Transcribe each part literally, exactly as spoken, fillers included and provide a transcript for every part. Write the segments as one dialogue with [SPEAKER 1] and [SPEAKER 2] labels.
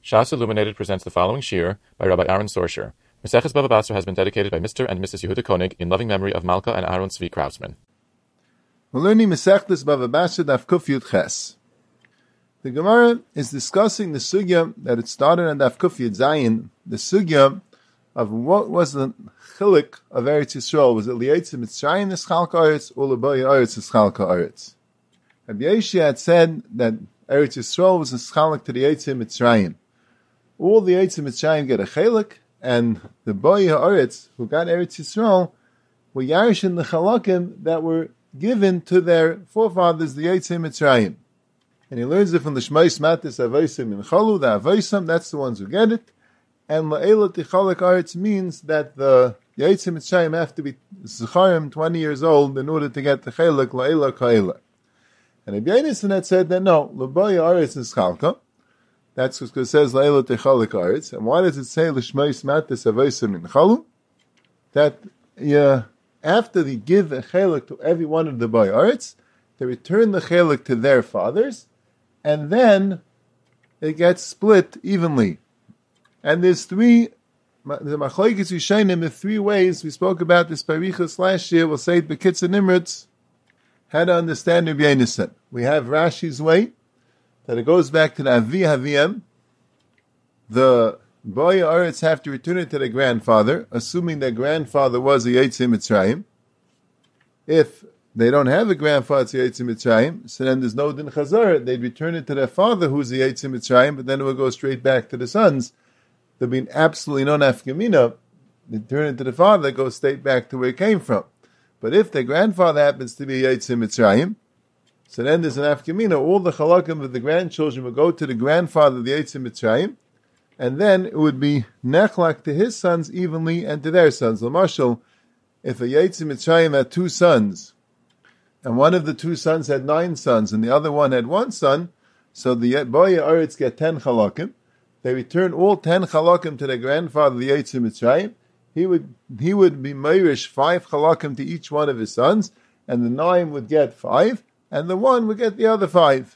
[SPEAKER 1] Shas Illuminated presents the following shir by Rabbi Aaron Sorsher. Maseches Bava Basra has been dedicated by Mister and Missus Yehuda Koenig in loving memory of Malka and Aaron Tzvi Krausman.
[SPEAKER 2] We're learning Maseches Bava Basra Daf Kuf Yud Ches. The Gemara is discussing the sugya that it started on Daf Kuf Yud Zayin, the sugya of what was the chilik of Eretz Yisrael. Was it Lietz Mitzrayim Nischalka Eretz or L'Boy Eretz Nischalka Eretz? Rabbi Yeshua had said that Eretz Yisrael was a schalik to the Eitzim Mitzrayim. All the Eitzim Mitzrayim get a chelik, and the Boy Ha'aretz, who got Eretz Yisrael, were Yarish in the chalakim that were given to their forefathers, the Eitzim Mitzrayim. And he learns it from the Shmais Matis Avaisim in Chalu, the Avaisim, that's the ones who get it. And La'ela Tichalak Aretz means that the Eitzim Mitzrayim have to be Zecharim, twenty years old, in order to get the chelik, La'ela Ka'ela. And Rabbi Yonasan had said that no, L'Boy Aretz is Chalka. That's because it says La'ela Techalik Aretz. And why does it say L'Shmeis Matis Avaisim in Chalu? That yeah, after they give a chelik to every one of the Boy Aretz, they return the chelik to their fathers, and then it gets split evenly. And there's three, the Machlokes Yishayim in three ways. We spoke about this Parichas last year. We'll say it B'Kitzur Nimrutz. How to understand Rabbi Yonasan. We have Rashi's way, that it goes back to the Avi Haviyam. The Boy Aretz have to return it to their grandfather, assuming their grandfather was a Eitzim Mitzrayim. If they don't have a grandfather, it's a Eitzim Mitzrayim, so then there's no Din Chazar. They'd return it to their father, who's the Eitzim Mitzrayim, but then it would go straight back to the sons. There'd be absolutely no nafkamina. They turn it to the father, it goes straight back to where it came from. But if their grandfather happens to be Eitzim Mitzrayim, so then there's an afkamina. All the chalakim of the grandchildren will go to the grandfather of the Eitzim Mitzrayim, and then it would be nechlak to his sons evenly and to their sons. L'mashal, if a Eitzim Mitzrayim had two sons, and one of the two sons had nine sons, and the other one had one son, so the Boy Aretz get ten chalakim. They return all ten chalakim to their grandfather, the Eitzim Mitzrayim. He would he would be meirish five chalakim to each one of his sons, and the nine would get five, and the one would get the other five.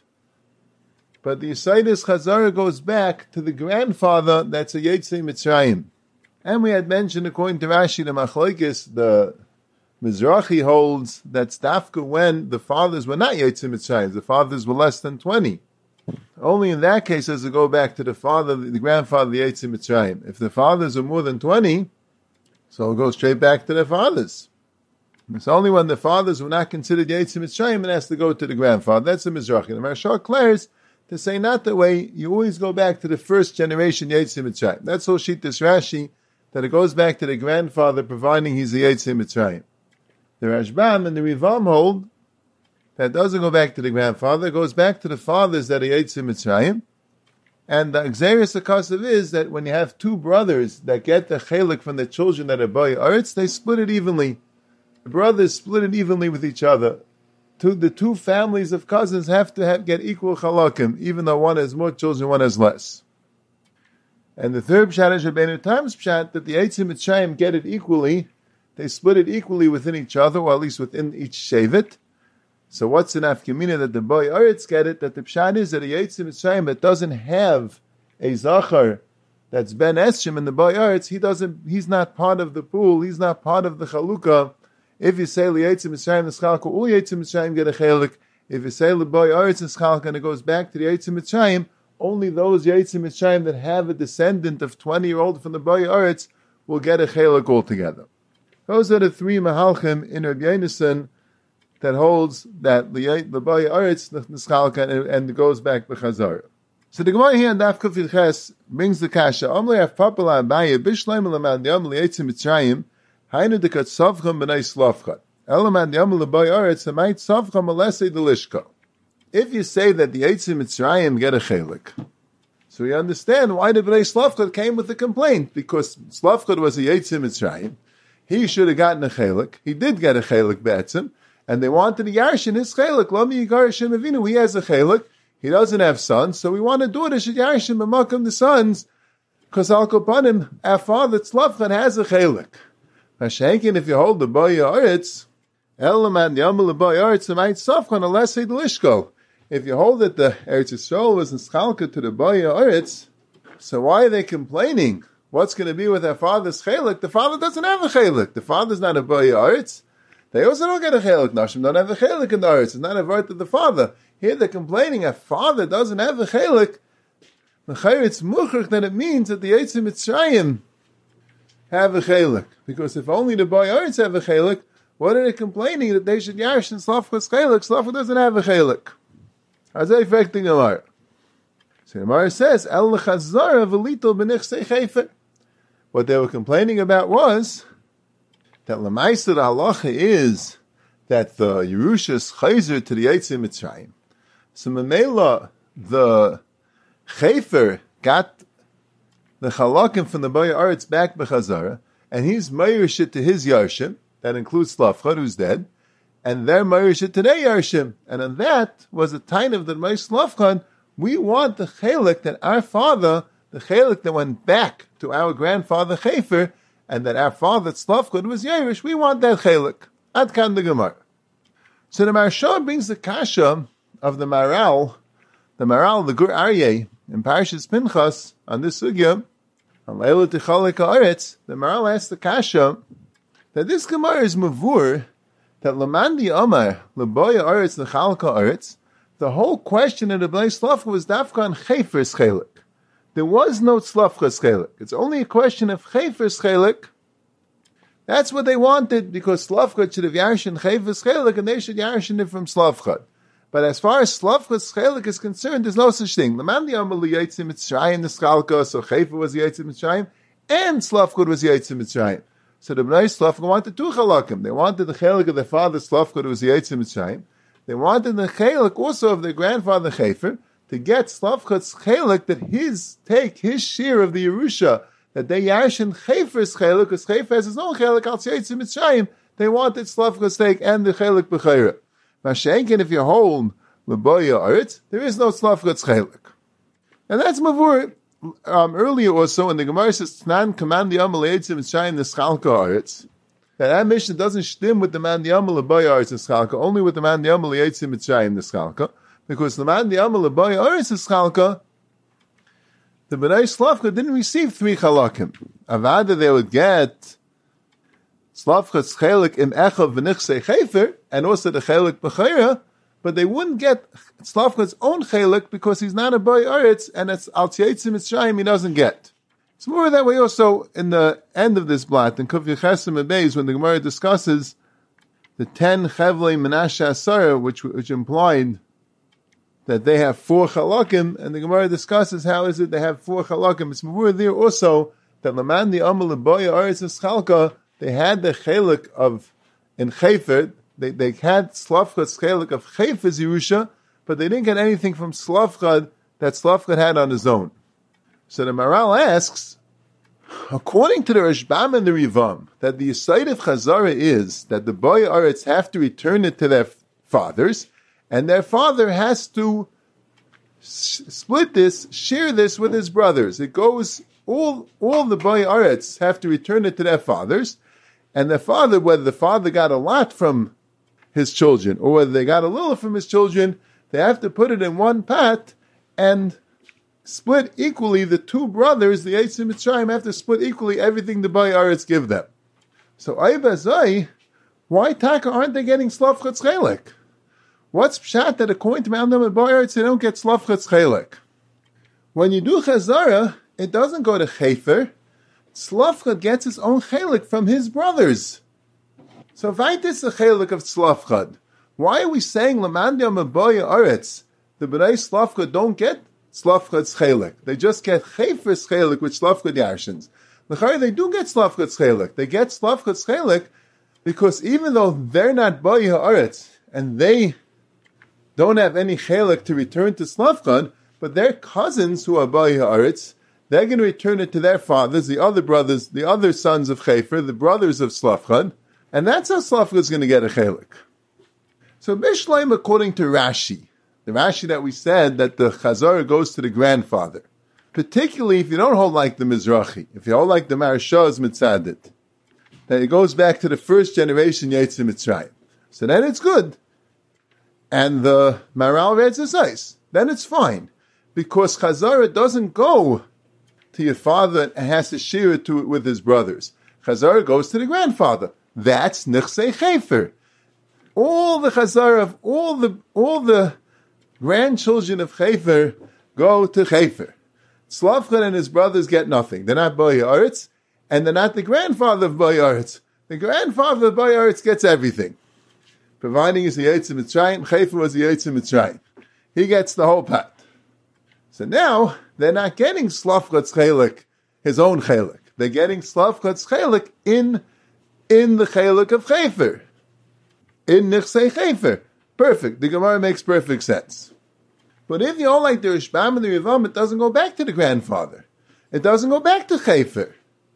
[SPEAKER 2] But the Yisaitis Chazara goes back to the grandfather that's a Eitzim Mitzrayim. And we had mentioned, according to Rashi, the Machlokes, the Mizrahi holds that Stafka when the fathers were not Eitzim Mitzrayim, the fathers were less than twenty. Only in that case does it go back to the father, the grandfather, the Eitzim Mitzrayim. If the fathers are more than twenty, so it'll go straight back to their fathers. It's only when the fathers were not considered Eitzim Mitzrayim it has to go to the grandfather. That's the Mizrahi. The Maharsha declares to say not that way, you always go back to the first generation Eitzim Mitzrayim. That's all Shittas Rashi, that it goes back to the grandfather providing he's the Eitzim Mitzrayim. The Rashbam and the Rivam hold that doesn't go back to the grandfather, it goes back to the fathers that are Eitzim Mitzrayim. And the Xeris Akasav is that when you have two brothers that get the chelik from the children that are Boy Aretz, they split it evenly. The brothers split it evenly with each other. Two, the two families of cousins have to have, get equal chalakim, even though one has more children, one has less. And the third pshat is Rabbeinu Tam's pshat, that the Eitzim Mitzrayim get it equally. They split it equally within each other, or at least within each shevet. So what's an afkamina that the Boy Aretz get it? That the pshat is that a Eitzim Mitzrayim that doesn't have a zachar that's ben Eschim in the Boy Aretz, he doesn't, he's not part of the pool, he's not part of the chalukah. If you say Eitzim Mitzrayim Nischalka, all Eitzim Mitzrayim get a chelik. If you say Boy Aretz Nischalka and it goes back to the Eitzim Mitzrayim, only those Eitzim Mitzrayim that have a descendant of twenty year old from the Boy Aretz will get a chelik altogether. Those are the three mahalchim in Rabbi Yonasan that holds that the the Boy Aretz Nischalka and, and it goes back to Chazara. So the Gemara here in Daf Kuf Yud Ches brings the kasha. Amli af papala abaye bishleim l'man yamli Eitzim Mitzrayim hainu dekat savcham b'nei slavchat elaman yamli l'boy aretz hamayit savcham alesei delishka. If you say that the Eitzim Mitzrayim get a chelik, so you understand why the b'nei slavchat came with the complaint, because slavchat was a Eitzim Mitzrayim. He should have gotten a chelik. He did get a chelik be'etzim, and they wanted to yarshin his chelik. Lami yigarishim avinu. He has a chelik. He doesn't have sons, so we want a daughter should yarshin b'makam the sons, because al kopanim, our father Tzlavchan has a chelik. Mashenkin, if you hold the Boy Aretz, Elaman Yamal Boy Aretz, might Safchan Alesei Delishko. If you hold that the Eretz Yisrael was in Schalka to the Boy Aretz, So why are they complaining? What's going to be with their father's chelik? The father doesn't have a chelik. The father's not a boy aretz. They also don't get a chelik. Nashim don't have a chelik in the aretz. It's not a word of the father. Here they're complaining a father doesn't have a chelik. It's muchach, then it means that the Eitzim Mitzrayim have a chelik. Because if only the boy aretz have a chelik, what are they complaining that they should yash in Slavcha's chelik? Slavcha doesn't have a chelik. How's that affecting the Gemara? So the Gemara says, El lechazara v'lito b'nichsei chefer. What they were complaining about was that l'maisa the halacha is that the Yerusha is chayzer to the Eitzim Mitzrayim. So Mamela, the chefer got the chalakim from the boy aretz back b'chazara, and he's mayrish it to his yarshim. That includes Slavcha, who's dead, and they're mayrish it to their yarshim. And on that was a time of the May Slavcha. We want the chelik that our father, the chelik that went back to our grandfather Chefer, and that our father Slavcha was Yerush, we want that chelik. Ad kan the Gemara. So the Maharsha brings the kasha of the Maral, the Maral, the Gur Aryeh, in Parashas Pinchas, on this sugya, on Leila Tichalik Haaretz. The Maral asks the kasha that this Gemara is mavur, that Lamandi Amar, Leboya Haaretz, Lechalka Haaretz, the whole question of the Bnei Slavcha was dafka on Chefer's chelik. There was no Slavcha's chelik. It's only a question of Chefer's chelik. That's what they wanted, because Slavcha should have yarshin Chefer's chelik, and they should yarshin it from Slavcha. But as far as Slavcha's chelik is concerned, there's no such thing. Lamandi Amar Yaitzi Mitzrayim the Schalka, so Chefer was Yaitzi Mitzrayim, and Slavcha was Yaitzi Mitzrayim. So the Bnei Slavcha wanted two chalakim. They wanted the chelik of their father Slavcha, who was Yaitzi Mitzrayim. They wanted the chelik also of their grandfather Chefer to get Slavcha's chelik, that his take, his share of the Yerusha, that they yashin Chefer's chelik, because Chefer has his own chelik, al Yaitzi Mitzrayim. They wanted Slavcha's take and the chelik b'chayra. Mashenkin, if you hold Leboya Aretz, there is no Slavcha's chelik. And that's mavur. Um, earlier also, when the Gemara says, Tnan command the Amal Yaitzi Mitzrayim the Schalka Aretz, that that mission doesn't stem with the man the Amal Leboya Aretz the Schalka, only with the man the Amal Yaitzi Mitzrayim the Schalka, because the man the Amal Leboya Aretz the Schalka, the Bnei Slavcha didn't receive three chalakim. Avada they would get Slavcha's chelik im echav v'nichsei chefer, and also the chelik b'chayra, but they wouldn't get Slavcha's own chelik because he's not a boy aretz, and it's al Yaitzi Mitzrayim he doesn't get. It's more that way also in the end of this blot, in Kuf Yechesim Abeis, when the Gemara discusses the ten Chevlei Menashe Asara, which, which implied that they have four chalakim, and the Gemara discusses how is it they have four chalakim. It's more there also that Laman the Amal Leboya Aretz Eschalka, they had the chelik of, in Chefer, they, they had Slavchad's chelik of Chefer's Yerusha, but they didn't get anything from Slavchad that Slavchad had on his own. So the Maral asks, according to the Rashbam and the Rivam, that the Yisayid of Chazara is that the boy Aretz have to return it to their fathers, and their father has to s- split this, share this with his brothers. It goes, all all the boy Aretz have to return it to their fathers, and their father, whether the father got a lot from his children, or whether they got a little from his children, they have to put it in one pot, and split equally, the two brothers, the Eitzim Mitzrayim, have to split equally everything the Bay Aretz give them. So, Aybazai, why Taka aren't they getting Slavchat's Chelik? What's pshat that according to Mount and Bay Aretz they don't get Slavchat's Chelik? When you do Chazara, it doesn't go to Chefer. Slavchat gets his own Chelik from his brothers. So, if this a Chelik of Slavchat, why are we saying Lamandiam and Bay Aretz, the Bnei Slavchat don't get Slavchat's chelik? They just get Chefer's chelik with Slavchat yarshins. L'chari, they do get Slavchat's chelik. They get Slavchat's chelik because even though they're not Boi Haaretz and they don't have any chelik to return to Slavchat, but their cousins who are Boi Haaretz, they're going to return it to their fathers, the other brothers, the other sons of Chefer, the brothers of Slavchat, and that's how Slavchat is going to get a chelik. So Bishleim, according to Rashi, the Rashi that we said that the Chazara goes to the grandfather, particularly if you don't hold like the Mizrahi, if you hold like the Maharshah's Mitzadit, that it goes back to the first generation Yetzi Mitzrayim. So then it's good. And the Maral reads the size. Then it's fine. Because Chazara doesn't go to your father and has to share it to, with his brothers. Chazara goes to the grandfather. That's Nichsei Chefer. All the Chazara of all the all the grandchildren of Chefer go to Chefer. Tzlafchad and his brothers get nothing. They're not Boy Aretz, and they're not the grandfather of Boy Aretz. The grandfather of Boy Aretz gets everything. Providing he's the Yetzer Mitzrayim, Chefer was the Yetzer Mitzrayim. He gets the whole pot. So now, they're not getting Tzlafchad's Chelik, his own Chelik. They're getting Tzlafchad's Chelik in, in the Chelik of Chefer. In Nichsei Chefer. Perfect. The Gemara makes perfect sense. But if you don't like the Rishbam and the Rivam, it doesn't go back to the grandfather. It doesn't go back to Chefer.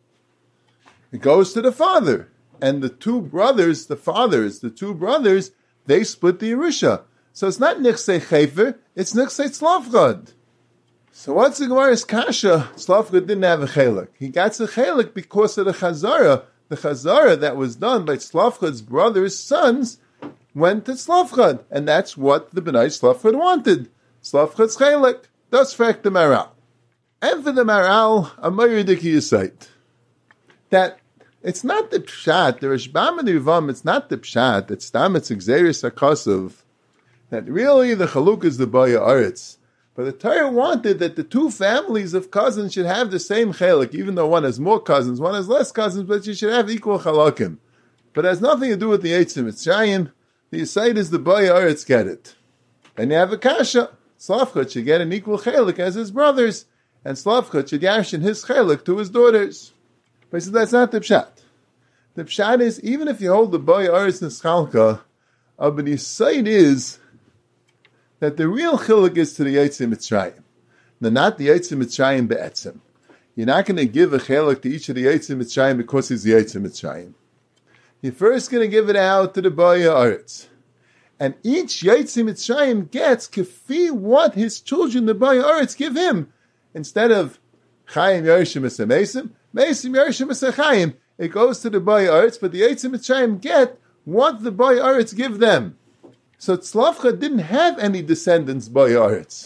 [SPEAKER 2] It goes to the father. And the two brothers, the fathers, the two brothers, they split the Yerusha. So it's not Nichsei Chefer, it's Nichsei Tzlafchad. So what's the Gemara's kasha? Tzlafchad didn't have a chelik. He got a chelik because of the chazara. The chazara that was done by Tzlafchad's brother's sons went to Tzlafchad. And that's what the B'nai Tzlafchad wanted. Tzlafchad's chelik. That's fact the Maral. And for the Maral, a Mayurdiki Yisait. That it's not the pshat, the Rishbam and the Rivam, it's not the pshat, it's tam, it's Xeris HaKosov, that really the Chaluk is the Baya Aretz. But the Torah wanted that the two families of cousins should have the same chelik, even though one has more cousins, one has less cousins, but you should have equal chalakim. But it has nothing to do with the Yetzer Mitzrayim. The Yisait is the Baya Aretz get it. And you have a kasha. Tzlafchad should get an equal chelik as his brothers, and Tzlafchad should yashin his chelik to his daughters. But he said that's not the pshat. The pshat is, even if you hold the Baya Aretz Nischalka, uh, but the Yisait is that the real chiluk is to the Yetzer Mitzrayim. No, not the Yetzer Mitzrayim be'etzem. You're not going to give a chiluk to each of the Yetzer Mitzrayim because he's the Yetzer Mitzrayim. You're first going to give it out to the Baya Aretz. And each Yetzer Mitzrayim gets kefi what his children, the Baya Aretz, give him. Instead of Chaim Yerusha Mesa Mesim, Mesim Yerusha Mesa Chaim, it goes to the Baya Aretz, but the Yetzer Mitzrayim get what the Baya Aretz give them. So Tzlafchad didn't have any descendants by Aretz.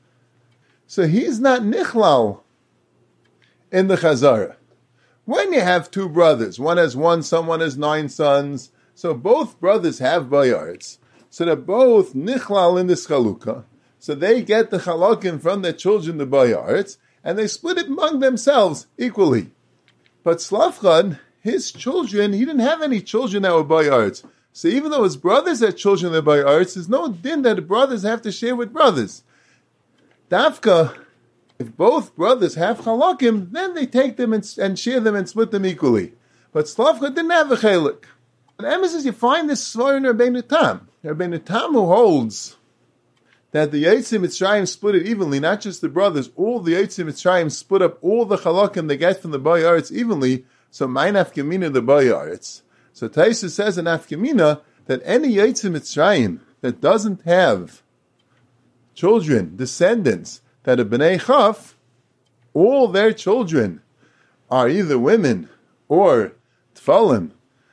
[SPEAKER 2] So he's not Nichlal in the Chazara. When you have two brothers, one has one son, one has nine sons, so both brothers have by Aretz. So they're both Nichlal in this Chalukah. So they get the Chalakim from their children, the by Aretz, and they split it among themselves equally. But Tzlafchad, his children, he didn't have any children that were by Aretz. So even though his brothers had children that by Aretz, there's no din that the brothers have to share with brothers. Dafka, if both brothers have chalakim, then they take them and, and share them and split them equally. But Tzlafchad didn't have a chalik. And emphasis, you find this svar in Rabbeinu Tam. Rabbeinu Tam who holds that the Yetzer Mitzrayim split it evenly, not just the brothers, all the Yetzer Mitzrayim split up all the chalakim they get from the Baya Aretz evenly, so mine afkamina the Baya Aretz. So Taisa says in Afkamina that any Yetzer Mitzrayim that doesn't have children, descendants, that are B'nai Chaf, all their children are either women or Tfalim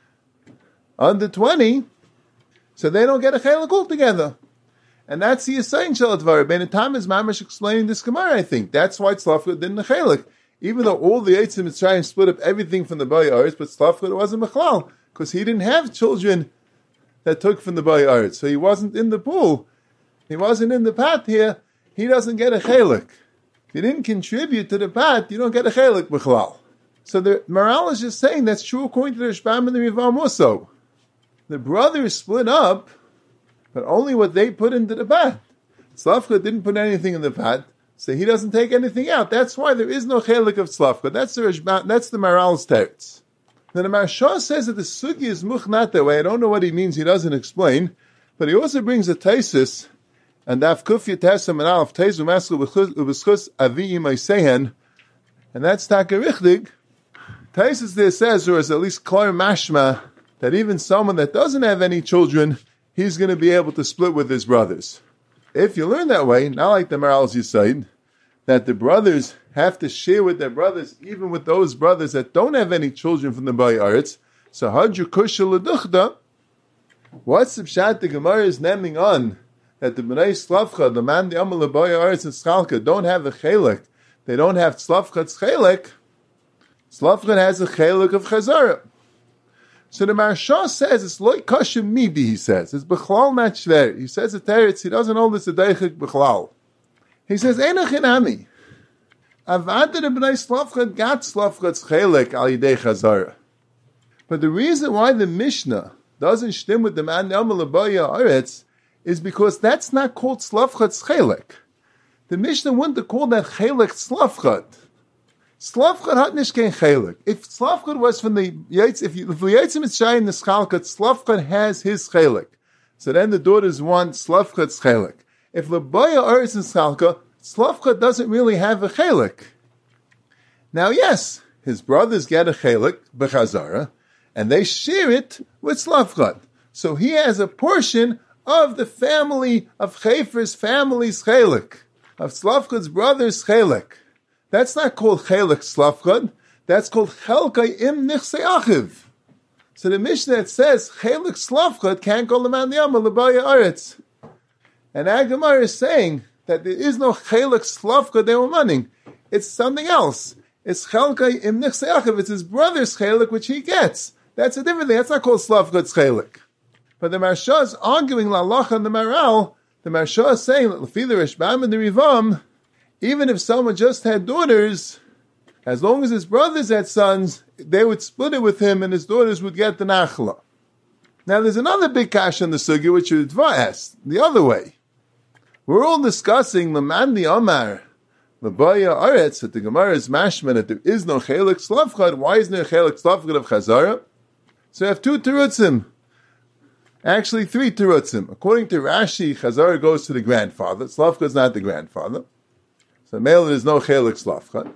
[SPEAKER 2] under twenty, so they don't get a Chelik altogether. And that's the Yisayim Shel Advar. Rabbeinu Tam is mamash explaining this Gemara, I think. That's why Tzlafchad didn't a Chelik. Even though all the Yetzer Mitzrayim split up everything from the Baya Aretz, but Tzlafchad wasn't Mechlal, because he didn't have children that took from the Baya Aretz. So he wasn't in the pool. He wasn't in the pot here. He doesn't get a chelik. If you didn't contribute to the pot, you don't get a chelik b'chlal. So the Maral is just saying that's true according to the Rishbam and the Rivam also. The brothers split up, but only what they put into the pot. Tzlafchad didn't put anything in the pot, so he doesn't take anything out. That's why there is no chelik of Tzlafchad. That's the Rishbam, that's the Maral's teretz. Now the Maharsha says that the sugi is muchnat that way. I don't know what he means. He doesn't explain, but he also brings a taisis, and daf kufya tesam and alf teizu maslu b'schus avi imaysehen, and that's taka richtig. Taisis there says, or is at least klar mashma, that even someone that doesn't have any children, he's going to be able to split with his brothers. If you learn that way, not like the Maral's Yisayid, that the brothers have to share with their brothers, even with those brothers that don't have any children from the Baya Aretz. So hadju kusha l'duchda. What's the pshat the Gemara is naming on? That the B'nai Tzlafchad, the man the Amal Baya Aretz and Schalka, don't have a chelik they don't have Tzlafchad's chelik, Tzlafchad has a chelik of Chazara. So the Maharsha says it's loy kashim midi, he says. It's bechlal not shver. He says it teretz, he doesn't hold this a deichik bechlal. He says, Einach inami. Avada the b'nai Tzlafchad got Tzlafchad's chelik al yidei Chazara. But the reason why the Mishnah doesn't shtim with the man Yamal Abaya Aretz is because that's not called Tzlafchad's chelik. The Mishnah wouldn't have called that chelik Tzlafchad. Tzlafchad hat nicht kein chelik. If Tzlafchad was from the Yaitz, if the Yaitz Mitzrayim the Schalkat, Tzlafchad has his chelik. So then the daughters want Tzlafchad's chelik. If Labaya Aretz and Schalka, Tzlafchad doesn't really have a chelik. Now yes, his brothers get a chelik, b'chazara, and they share it with Tzlafchad. So he has a portion of the family of Chefer's family's chelik, of Tzlafchad's brother's chelik. That's not called chelik Tzlafchad. That's called chelkai im nichsei achiv. So the Mishnah that says chelik Tzlafchad can't go l'man yama l'baya aretz. And Agamar is saying that there is no chelik Tzlafchad they were running. It's something else. It's chelkai im nichsei achiv. It's his brother's chelik which he gets. That's a different thing. That's not called Tzlafchad's chelik. But the Maharsha is arguing la'alacha and the Maral. The Maharsha is saying that l'fi the Rishbam and the Rivam, even if someone just had daughters, as long as his brothers had sons, they would split it with him and his daughters would get the nachla. Now there's another big kash on the sugya which Ritva asked, the other way. We're all discussing l'man the Amar, l'baya aretz, that the Gemara is mashman, that there is no chelik Tzlafchad. Why isn't there a chelik Tzlafchad of Chazara? So we have two terutzim. Actually, three terutzim. According to Rashi, Chazara goes to the grandfather. Tzlafchad is not the grandfather. So male, there is no chelik Tzlafchad.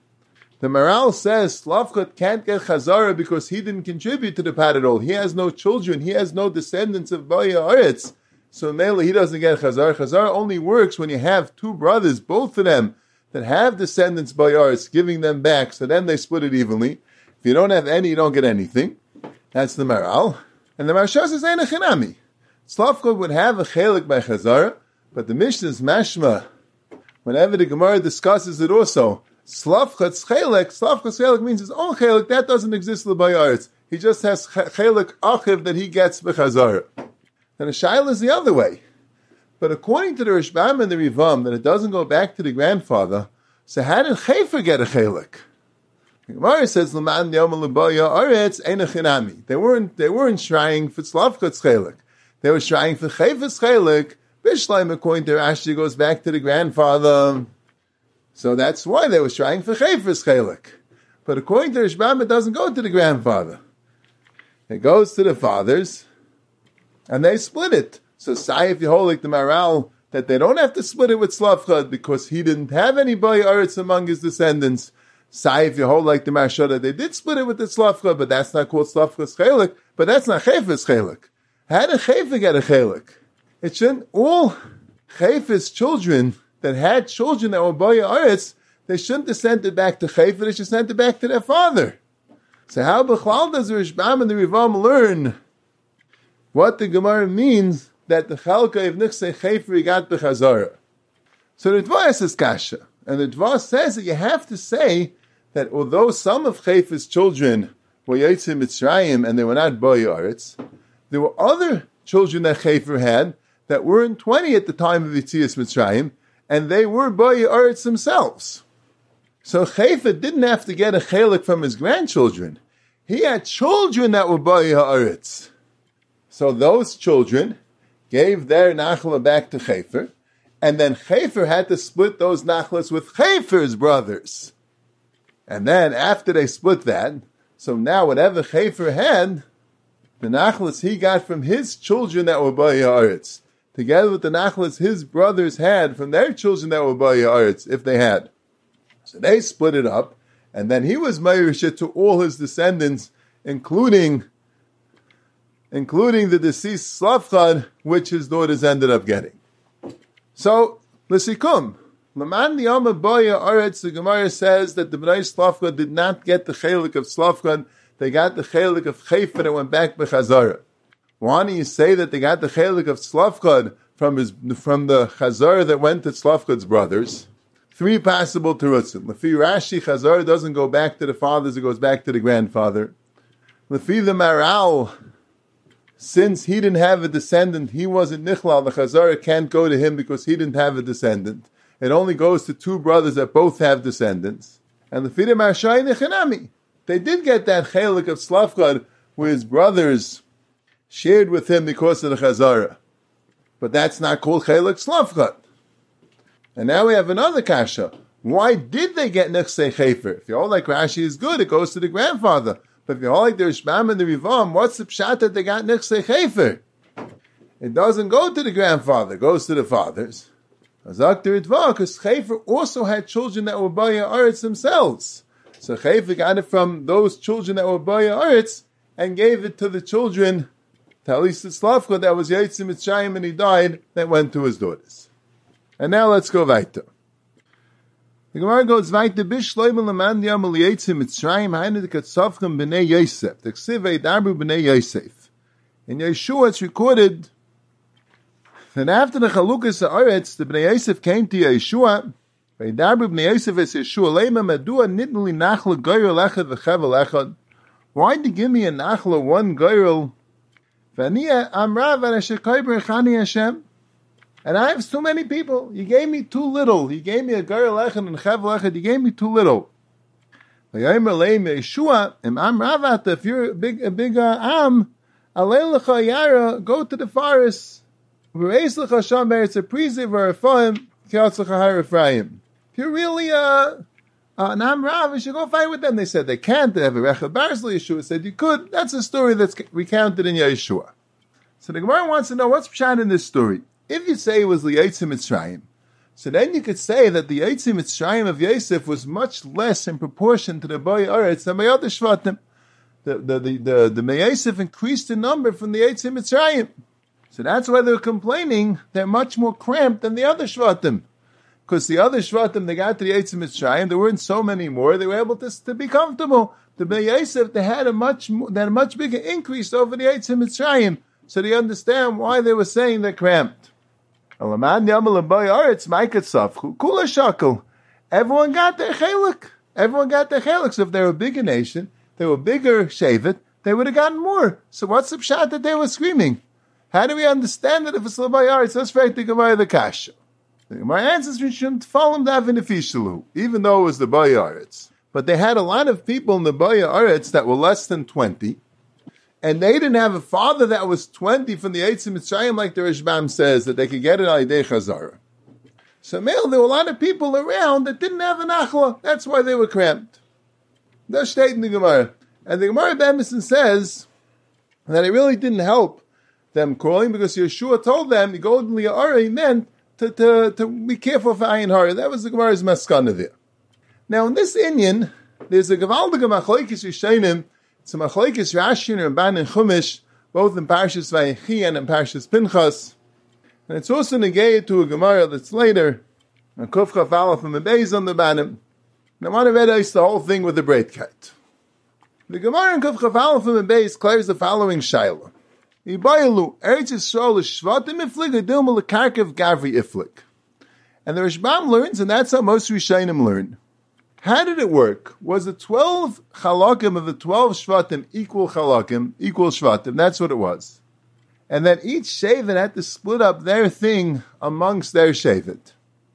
[SPEAKER 2] The Maral says Tzlafchad can't get Chazara because he didn't contribute to the pat at all. He has no children. He has no descendants of Baya Aretz. So male, he doesn't get Chazara. Chazara only works when you have two brothers, both of them, that have descendants Baya Aretz, giving them back. So then they split it evenly. If you don't have any, you don't get anything. That's the Maral. And the Maharsha says, Ein Echinami. Tzlafchad would have a chelik by Chazara, but the Mishnah's mashma, whenever the Gemara discusses it also, Tzlafchad's chelik, Tzlafchad's chelik means his own chelik, that doesn't exist in the Bayaretz. He just has chelik achiv that he gets by Chazara. And the shaila is the other way. But according to the Rishbam and the Rivam, that it doesn't go back to the grandfather, so how did Chefer get a chelik? The Gemara says, "L'man yom l'baya aretz ein echinami." They weren't they weren't trying for Tzlafchad's chelik. They were trying for Chefer's chelik. Bishleim, according to Rashi, goes back to the grandfather. So that's why they were trying for Chefer's chelik. But according to Rishbam, it doesn't go to the grandfather. It goes to the fathers, and they split it. So say if you hold like the Maral that they don't have to split it with Tzlafchad because he didn't have any Baya Aretz among his descendants. Say if you hold like the Maharsha that they did split it with the Tzlafchad, but that's not called Tzlafchad's chelik, but that's not Chefer's chelik. How did Chefer get a chelik? It shouldn't, all Chefer's children that had children that were Baya Aretz, they shouldn't have sent it back to Chefer, they should send it back to their father. So how B'chlal does the Rishbam and the Rivam learn what the Gemara means that the Chalka of Nichsei Chefer got b'chazara? So the Dvar says kasha, and the Dvar says that you have to say that although some of Chefer's children were Yotzei Mitzrayim and they were not Baya Aretz, there were other children that Chefer had that weren't twenty at the time of Yetzias Mitzrayim, and they were Baya Aretz themselves. So Chefer didn't have to get a chelik from his grandchildren. He had children that were Baya Aretz. So those children gave their nachla back to Chefer, and then Chefer had to split those nachlas with Chefer's brothers. And then after they split that, so now whatever Chefer had, the nachlas he got from his children that were Baya Aretz, together with the nachlas his brothers had from their children that were Baya Aretz, if they had. So they split it up, and then he was Meirish to all his descendants, including including the deceased Tzlafchad, which his daughters ended up getting. So, l'sikum, L'man Yama Baya Aretz, the Gemara says that the Bnei Tzlafchad did not get the chelik of Tzlafchad, they got the chelik of Chefer and went back b'chazara. Why do you say that they got the chelik of Tzlafchad from his from the chazara that went to Tzlafchad's brothers? three possible terutzim. Lefi Rashi, Chazar doesn't go back to the fathers, it goes back to the grandfather. Lefi the Maral, since he didn't have a descendant, he wasn't Nichlal, the Chazar can't go to him because he didn't have a descendant. It only goes to two brothers that both have descendants. And Lefi the Marshai Nechanami, they did get that chelik of Slavchad where his brothers shared with him because of the Chazara. But that's not called chelik Slavchad. And now we have another kasha. Why did they get Nechsei Chefer? If you all like Rashi is good, it goes to the grandfather. But if you all like the Rishbam and the Rivam, what's the pshat that they got Nechsei Chefer? It doesn't go to the grandfather, it goes to the fathers. Because Chefer also had children that were Baya Aretz themselves. So Chefer got it from those children that were Baya Aretz and gave it to the children, to at least the Slavcha that was Yitzim Mitzrayim and he died, that went to his daughters. And now let's go weiter. The Gemara goes weiter. Bishloim leman yam liyitzim Mitzrayim hainu dekatzavchem b'nei Yosef. The Ksiv Eidabu b'nei Yosef. In Yeshua it's recorded that after the Chalukas Haaretz, the Bnei Yosef came to Yeshua. Eidabu b'nei Yosef es Yeshua leima medua nitnu li nachla goyrel echad v'chevel echad. Why did you give me a nachla one goyrel? V'aniya amra v'nashekay b'rechani Hashem. And I have so many people. You gave me too little. You gave me a Goyrel Echad and Chevel Echad. You gave me too little. Yeshua, Am Ravat, if you're a big, a big uh, Am, Alei Lecha Yara, go to the forest. V'reis Lecha Sham Beretz Aprizi V'Refaim, Kiatz Lecha Har Ephraim. If you're really uh, uh, an Am Rav, you should go fight with them. They said they can't. They have a Rechad Barzli. Yeshua said you could. That's a story that's recounted in Yeshua. So the Gemara wants to know what's pshat in this story. If you say it was the Yitzim Mitzrayim, so then you could say that the Yitzim Mitzrayim of Yosef was much less in proportion to the Boy Aretz than by other Shvatim. The the the the, the Yosef increased in number from the Yitzim Mitzrayim. So that's why they're complaining they're much more cramped than the other Shvatim. Because the other Shvatim, they got to the Yitzim Mitzrayim, there weren't so many more, they were able to, to be comfortable. The Bnei Yosef, they had a much more, they had a much bigger increase over the Yitzim Mitzrayim. So they understand why they were saying they're cramped. Everyone got their chelik. Everyone got their chelik. So if they were a bigger nation, they were bigger shevet, they would have gotten more. So what's the pshat that they were screaming? How do we understand that if it's l'bay aretz? Let's fact the Gemara the kasha. The Gemara answers we shouldn't follow them to have an efishalu, even though it was the bay aretz. But they had a lot of people in the bay aretz that were less than twenty. And they didn't have a father that was twenty from the Yitzim Mitzrayim, like the Rishbam says, that they could get it on Yidei Chazara. So, male, there were a lot of people around that didn't have an achla. That's why they were cramped. That's stated in the Gemara. And the Gemara B'Emerson says that it really didn't help them crawling because Yeshua told them, the golden Li'ara, he meant to, to, to be careful for Ayin Hara. That was the Gemara's maskana there. Now, in this Inyan, there's a Gavaldige Machlokes Rishonim. It's a machlokes Rashi and Ramban and Chumash, both in Parshas Vayechi and in Parshas Pinchas. And it's also negated to a Gemara that's later, and Kuf Chaf Aleph and Mebeis on the Banim. And I want to read out the whole thing with the Breitkeit. The Gemara in Kuf Chaf Aleph and Mebeis clears the following shaila. Ibayalu, Eretz Yisrael is Shvatim Iflik, Adilma Lekarkev Gavri Iflik. And the Rishbam learns, and that's how most Rishonim learn. How did it work? Was the twelve chalakim of the twelve shvatim equal chalakim, equal shvatim? That's what it was. And then each shevet had to split up their thing amongst their shevet.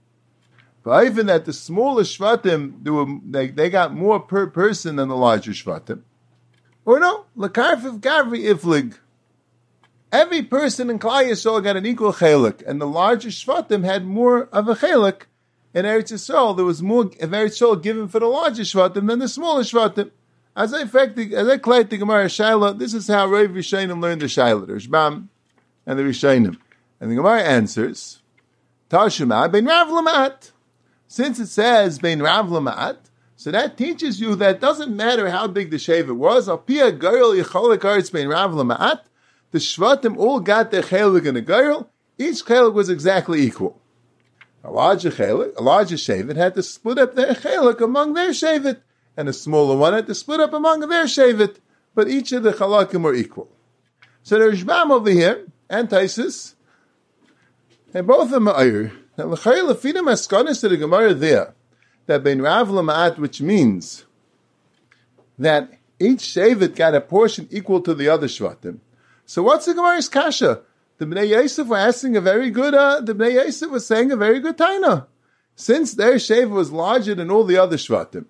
[SPEAKER 2] But even that the smaller shvatim, they, were, they, they got more per person than the larger shvatim. Or no, lekarfiv gavri iflig. Every person in Klal Yisrael got an equal chelik, and the larger shvatim had more of a chelik. In Eretz Yisrael, there was more of Eretz Yisrael given for the larger Shvatim than the smaller Shvatim. As I fact, as I claimed the Gemara Shaila, this is how Rav Rishonim learned the Shaila, the Rishbam and the Rishonim. And the Gemara answers, Tashuma ben Rav Lamat. Since it says ben Rav Lamat, so that teaches you that it doesn't matter how big the shevet was. Al pia girl yicholik arts ben Rav Lamat. The Shvatim all got their chelik and a girl. Each chelik was exactly equal. A larger chelik, a larger shevet had to split up their chelik among their shevet, and a smaller one had to split up among their shevet. But each of the chalakim were equal. So the Rishbam over here and Taisus, and both of them are Now, l'chayil lefina maskonis to the Gemara there, that ben Rav Lama'at, which means that each Shevet got a portion equal to the other Shvatim. So what's the Gemara's kasha? The Bnei Yosef were asking a very good, uh, the Bnei Yosef was saying a very good taina, since their Shevet was larger than all the other Shvatim.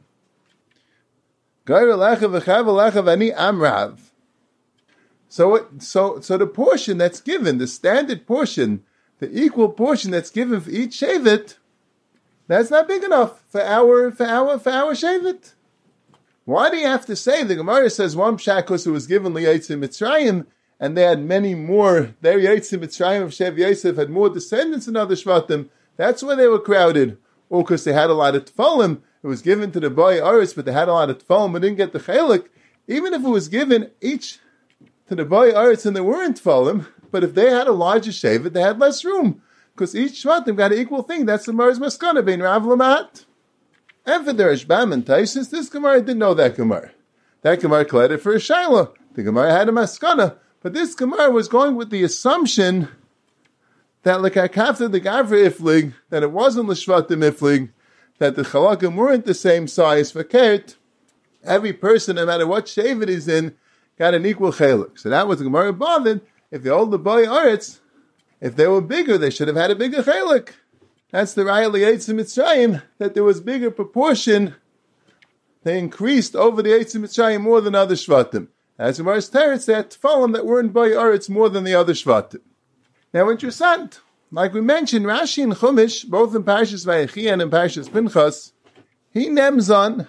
[SPEAKER 2] So, so, so the portion that's given, the standard portion, the equal portion that's given for each Shevet, that's not big enough for our, for our, for our Shevet. Why do you have to say, the Gemara says one pshat who was given Liyatzim Mitzrayim, and they had many more, their Yitzim Mitzrayim of Shev Yosef had more descendants than other Shvatim, that's why they were crowded. Or because they had a lot of Tfolim, it was given to the boy Aris, but they had a lot of Tfolim, but didn't get the Chalik. Even if it was given each to the boy Aris and they weren't Tfolim, but if they had a larger Shevet, they had less room. Because each Shvatim got an equal thing. That's the Gemara's Maskana, bein Rav Lama'at. And for the Rashbam and Taisus, this Gemara didn't know that Gemara. That Gemara collected for a Shaila. The Gemara had a Maskana. But this Gemara was going with the assumption that like after the Gavra Iflig, that it wasn't L'Shvatim Iflig, that the Chalakim weren't the same size for Kert. Every person, no matter what Shevet is in, got an equal Chalik. So that was the Gemara bothered. If the older boy Aretz, if they were bigger, they should have had a bigger Chalik. That's the Raya Liyatzim Mitzrayim, that there was bigger proportion. They increased over the Yitzim Mitzrayim more than other Shvatim. As Gemara's Teretz, they had Tfolim that weren't by Aretz more than the other Shvatim. Now, interessant, like we mentioned, Rashi and Chumash, both in Parshas Vayechi and in Parshas Pinchas, he names on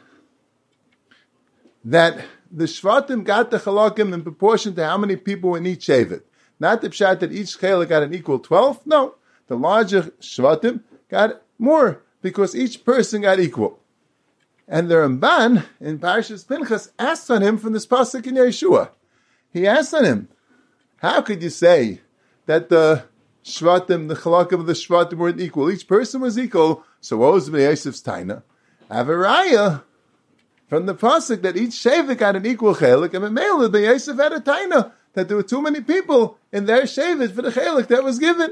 [SPEAKER 2] that the Shvatim got the Chalakim in proportion to how many people in each Shevet. Not the pshat that each Chalak got an equal twelfth. No, the larger Shvatim got more because each person got equal. And the Ramban in Parshas Pinchas asked on him from this pasuk in Yeshua. He asked on him, how could you say that the Shvatim, the Chalakim of the Shvatim weren't equal? Each person was equal, so what was Bnei Yosef's taina? Avaraya, from the pasuk that each Shevet got an equal Chalak, and Mamela, Bnei Yosef had a taina, that there were too many people in their Shevet for the Chalak that was given.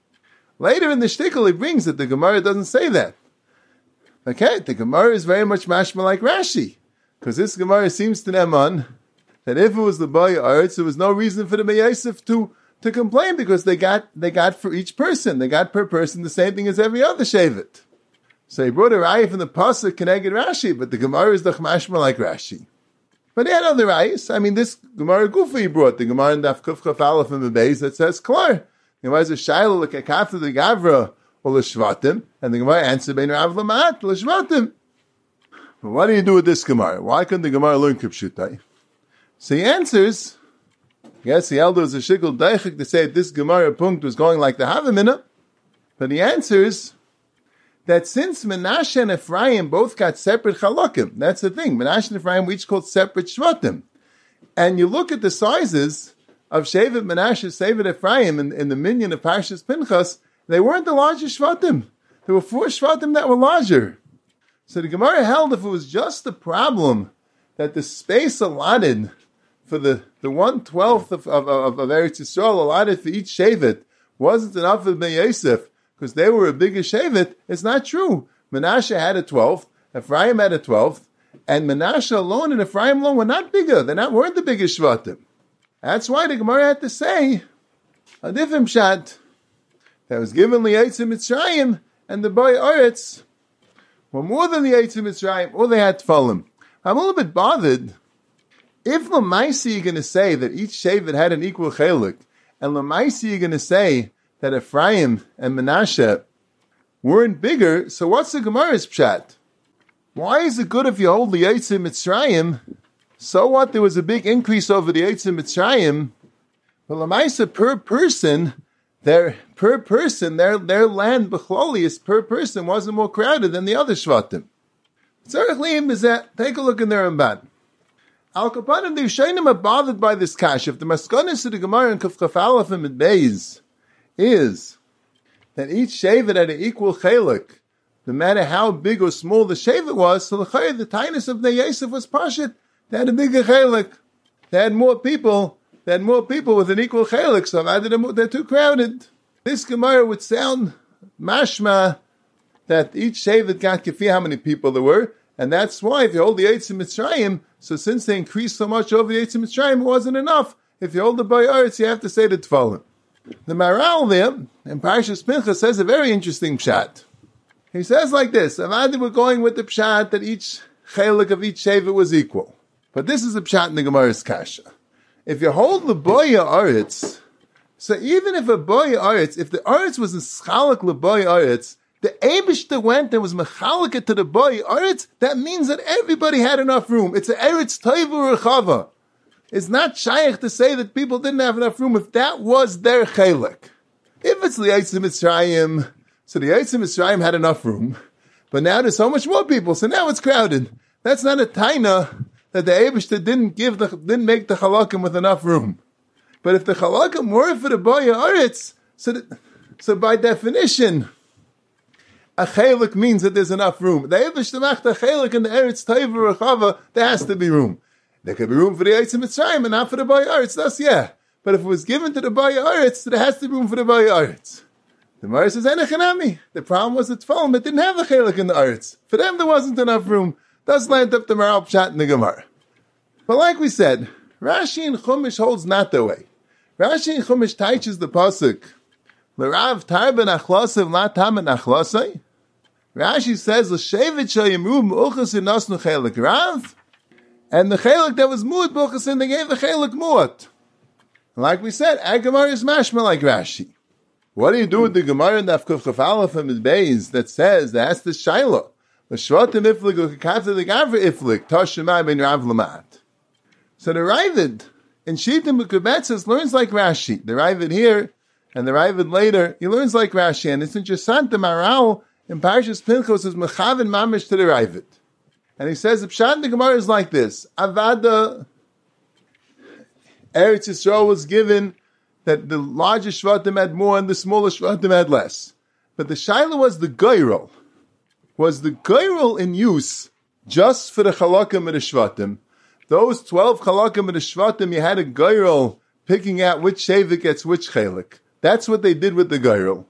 [SPEAKER 2] Later in the shtickle, he brings that the Gemara doesn't say that. Okay, the Gemara is very much mashma like Rashi, because this Gemara seems to them on that if it was the boy Aretz, there was no reason for the Bnei Yosef to to complain because they got they got for each person, they got per person the same thing as every other Shevet. So he brought a raya from the pasuk Keneged Rashi, but the Gemara is the mashma like Rashi. But he had other rayas. I mean, this Gemara Gufa he brought, the Gemara in Daf Kuf Chaf Aleph in the base that says Klar. The Gemara is a Shaila like after the Gavra or l'Shvatim, and the Gemara answered bein Rav Lama'at l'Shvatim. But what do you do with this Gemara? Why couldn't the Gemara learn Kipshutai? So he answers. Yes, the elder was a shikul daichik to say that this Gemara punkt was going like the Havamina, but he answers that since Menashe and Ephraim both got separate chalakim, that's the thing. Menashe and Ephraim were each called separate shvatim, and you look at the sizes of Shevet Menashe, Shevet Ephraim, in, in the minion of Parshas Pinchas, they weren't the largest shvatim. There were four shvatim that were larger. So the Gemara held if it was just the problem that the space allotted for the, the one-twelfth of, of, of, of Eretz Yisrael allotted for each Shevet wasn't enough for Bnei Yosef, because they were a bigger Shevet, it's not true. Menashe had a twelfth, Ephraim had a twelfth, and Menashe alone and Ephraim alone were not bigger. They not weren't the biggest shvatim. That's why the Gemara had to say a different pshat that was given Liyatzim Mitzrayim and the boy Aretz were more than the Yitzim Mitzrayim, or they had Tfolim. I'm a little bit bothered. If Lamaisi you're going to say that each Shevet had an equal Chaluk, and Lamaisi you're going to say that Ephraim and Menashe weren't bigger, so what's the Gemara's pshat? Why is it good if you hold the Yitzim Mitzrayim? So what? There was a big increase over the Yitzim Mitzrayim. But Lamaisa per person, their per person, their their land Bechlolius per person wasn't more crowded than the other Shvatim. Tzarech liyim is that. Take a look in their Ramban. Al Kapanim, the Yishayim are bothered by this kash. If the Maskonis of the Gemara in Kuf Chaf Aleph and Beis is that each Shevet had an equal Chaluk, no matter how big or small the Shevet was, so the the tinus of Bnei Yosef was Pashit. They had a bigger Chaluk. They had more people. They had more people with an equal Chaluk, so they're too crowded. This Gemara would sound mashma that each Shevet got kefi how many people there were, and that's why if you hold the Eitz in Mitzrayim, so since they increased so much over the Eitz in Mitzrayim, it wasn't enough. If you hold the Boy Eretz, you have to say the Tefillin. The Maral there, in Parshas Pinchas, says a very interesting pshat. He says like this, Avadi we're going with the pshat that each chelik of each Shevet was equal. But this is a pshat in the Gemara's Kasha. If you hold the Boy Eretz, so even if a Boy Eretz, if the Eretz was a schalak le Boy Eretz, the Eibishter went and was mechalika to the Boy Eretz, that means that everybody had enough room. It's a Eretz Toivu Rechava. It's not shaykh to say that people didn't have enough room if that was their chelik. If it's the Eitz Mitzrayim, so the Eitz Mitzrayim had enough room, but now there's so much more people, so now it's crowded. That's not a taina that the Eibishter didn't give the, didn't make the chalakim with enough room. But if the chalakim were for the Boy Eretz, so that, so by definition, a chelik means that there's enough room. The Eibishter macht a chelik in the Eretz Toivu Rechava, there has to be room. There could be room for the Eitz Mitzrayim and not for the Boy Eretz, that's yeah. But if it was given to the Boy Eretz, there has to be room for the Boy Eretz. The Gemara says, Enechanami. The problem was the Tefillin, but didn't have the chelik in the Eretz. For them, there wasn't enough room. Thus lined up the Maral Pshat in the Gemara. But like we said, Rashi and Chumash holds not the way. Rashi and Chumash teaches the pasuk, L'rav tarben achlosiv la tamen achlosai. Rashi says, L'shevet shayimru m'uchas inosnu chelik rav. And the chelik that was mu'at b'uchasin, they gave the chelik mu'at. Like we said, our Gemara is mashma like Rashi. What do you do with the Gemara in the Afkuf Chaf Aleph and Beis that says, that's the Shaila. L'shvatim iflik l'kakavta l'gavra iflik, toshemai ben rav l'mat. So the Ravid in Shitim B'Kubetzes learns like Rashi. The Ravid here and the Ravid later, he learns like Rashi. And it's interesting, the Maral in Parshas Pinchos is Mechavin Mamish to the Ravid. And he says, the Pshat in the Gemara is like this. Avada, Eretz Yisrael was given that the larger Shvatim had more and the smaller Shvatim had less. But the Shaila was the Geirol. Was the Geirol in use just for the Chalakim of the Shvatim? Those twelve Chalakim of the Shvatim, you had a Geirol picking out which Shevet gets which Chelik. That's what they did with the Geirol.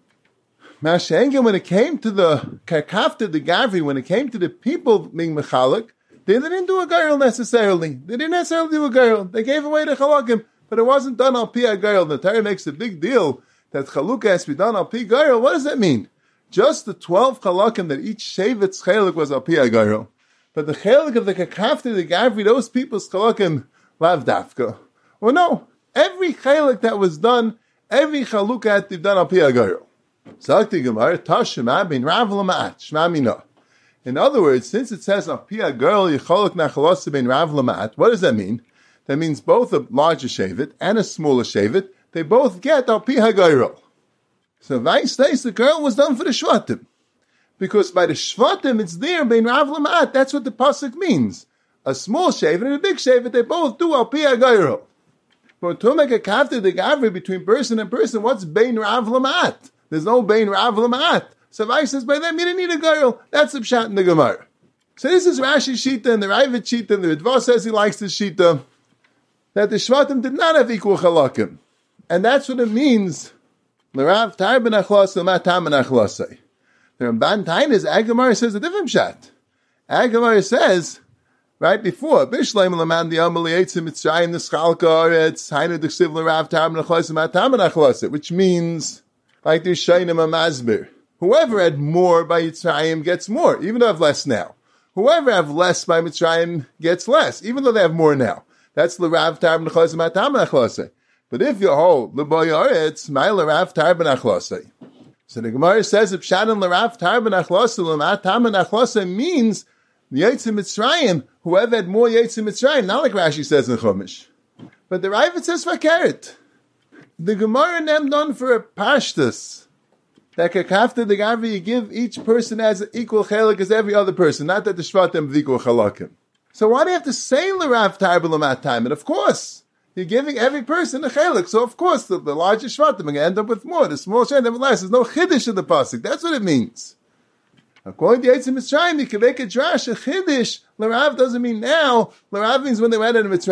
[SPEAKER 2] Mashenga, when it came to the Karkafta, the Gavri, when it came to the people being Mechalik, they didn't do a Geirol necessarily. They didn't necessarily do a Geirol. They gave away the Chalakim, but it wasn't done al Pi Geirol. The Torah makes a big deal that Chalukah has to be done al Pi Geirol. What does that mean? Just the twelve Chalakim that each Shevet's Chelik was al Pi Geirol. But the Chelik of the Karkafta, the Gavri, those people's Chalakim, lav dafka. Well, no. Every Chelik that was done, every Chalukah had to be done al Pi Geirol. Zakti Gemara, Tashema bin Rav Lamat, Shma Mina. In other words, since it says of Pia girl Yecholok Nachalosa bin Rav Lamat, what does that mean? That means both a larger Shevet and a smaller Shevet, they both get al Pia girl. So Vice says the girl was done for the Shvatim. Because by the Shvatim it's there bin Rav Lamat, that's what the pasuk means. A small Shevet and a big Shevet, they both do al Pia girl. But to make a kafta the gavri between person and person, what's bin Rav Lamat? There's no Bein Rav Lamat. So Vai says, by them, you didn't need a girl. That's the pshat in the Gemara. So this is Rashi's Shita and the Ravid Shita, and the Ritva says he likes the Shita, that the Shvatim did not have equal chalakim. And that's what it means. L'rav tar ben achlas l'mat tam ben achlasai. The Ramban Tainis, Agamar says a different pshat. Agamar says, right before, Bishleim l'man di amal yitzim mitzrayim n'schalka aretz, hainu d'ksiv l'rav tar ben achlas l'mat tam ben achlasai, which means, like the Shainim HaMazbir. Whoever had more by Yitzrayim gets more, even though they have less now. Whoever have less by Mitzrayim gets less, even though they have more now. That's l'rav tar ben achlasai matam ben achlasai. But if you hold l'boy aretz, my l'rav tar ben achlasai. So the Gemara says if Pshat l'rav tar ben achlasai l'matam ben achlasai means the Yitzim Mitzrayim, whoever had more Yitzim Mitzrayim, not like Rashi says in Chumash. But the Ravid says fakeret. The Gemara nem done for a pashtus. That after the Gavi, you give each person as equal chelik as every other person, not that the Shvatim have equal chalakim. So why do you have to say l'rav tar b'lamat time? And of course, you're giving every person a chelik. So of course, the, the larger Shvatim are going to end up with more. The small Shvatim have less. There's no chiddush in the pasuk. That's what it means. According to Yitzim Mitzrayim, you can make a drash, a chiddush. L'rav doesn't mean now. L'rav means when they went into Mitzrayim.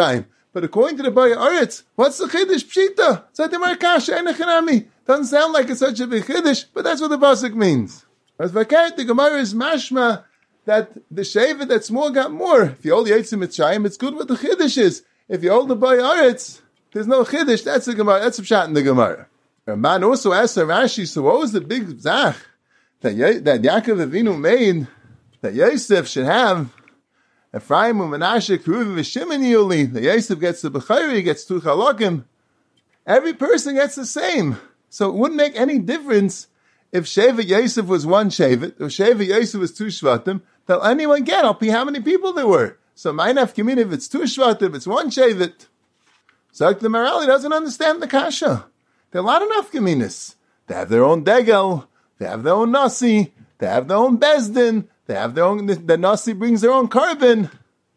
[SPEAKER 2] But according to the Baya Aretz, what's the Chiddush Pshita? It's like the Markasha and Echanami. Doesn't sound like it's such a big Chiddush, but that's what the Pasuk means. As Vakat, the Gemara is mashma that the Shevet that's more got more. If you hold the Yitzim Mitzrayim, it's good what the Chiddush is. If you hold the Baya Aretz, there's no Chiddush. That's the Gemara. That's a Pshat in the Gemara. Ramban also asked Rashi, so what was the big Zach that, Ye- that Yaakov Avinu made that Yosef should have? Ephraim and Menashe, Reuven and Shimon Yuli. The Yosef gets the Bechayri, he gets two Chalakim. Every person gets the same. So it wouldn't make any difference if Shevet Yosef was one Shevet, or Shevet Yosef was two Shvatim, that anyone get, I'll pay how many people there were. So my nafkamina, if it's two Shvatim, it's one Shevet. So the Marali doesn't understand the Kasha. There are a lot of nafkaminas. They have their own Degel, they have their own Nasi, they have their own Bezdin, they have their own, the, the Nasi brings their own carbon.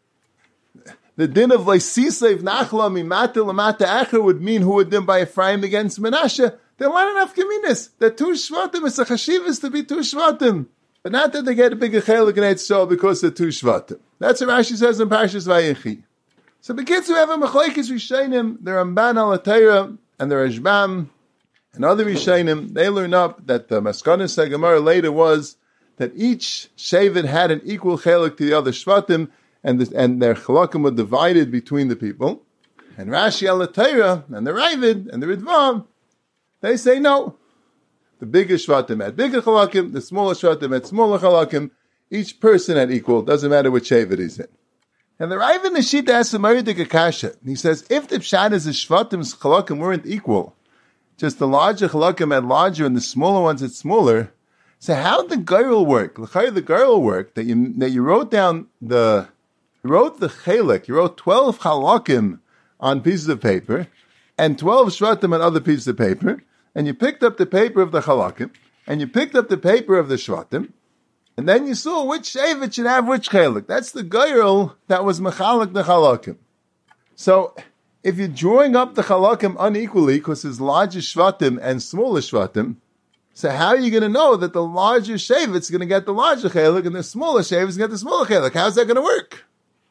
[SPEAKER 2] The din of Leisisev Nachla Mimata Lamata Acher would mean who would din by Ephraim against Menashe. There are a lot of nafkaminas. The two Shvatim is a chashivas to be two Shvatim. But not that they get a bigger chelik in Eitzah because they're two Shvatim. That's what Rashi says in Parshas Vayechi. So the kids who have a machlekes Rishayim, the Ramban al Atayra and the Rashbam and other Rishayim, they learn up that the Maskanas HaGemara later was that each Shevet had an equal chelik to the other Shvatim, and, the, and their chalakim were divided between the people. And Rashi al Atayra and the Ravid and the Ridvam, they say no. The bigger Shvatim had bigger chalakim, the smaller Shvatim had smaller chalakim. Each person had equal, doesn't matter which Shevet he's in. And the Rav in the Shita asks a Maridik Akasha. He says, if the Pshat is the Shvatim's chalakim weren't equal, just the larger chalakim had larger and the smaller ones had smaller, so how did the Geirel work? The Geirel work, that you, that you wrote down the, you wrote the Chelek, you wrote twelve chalakim on pieces of paper, and twelve Shvatim on other pieces of paper, and you picked up the paper of the chalakim, and you picked up the paper of the Shvatim, and then you saw which Shevet should have which Chelek. That's the Geirel that was Mechalek the Chalakim. So, if you're drawing up the Chalakim unequally, because there's larger Shvatim and smaller Shvatim, so how are you going to know that the larger Shevet's going to get the larger Chelek, and the smaller Shevet's going to get the smaller Chelek? How's that going to work?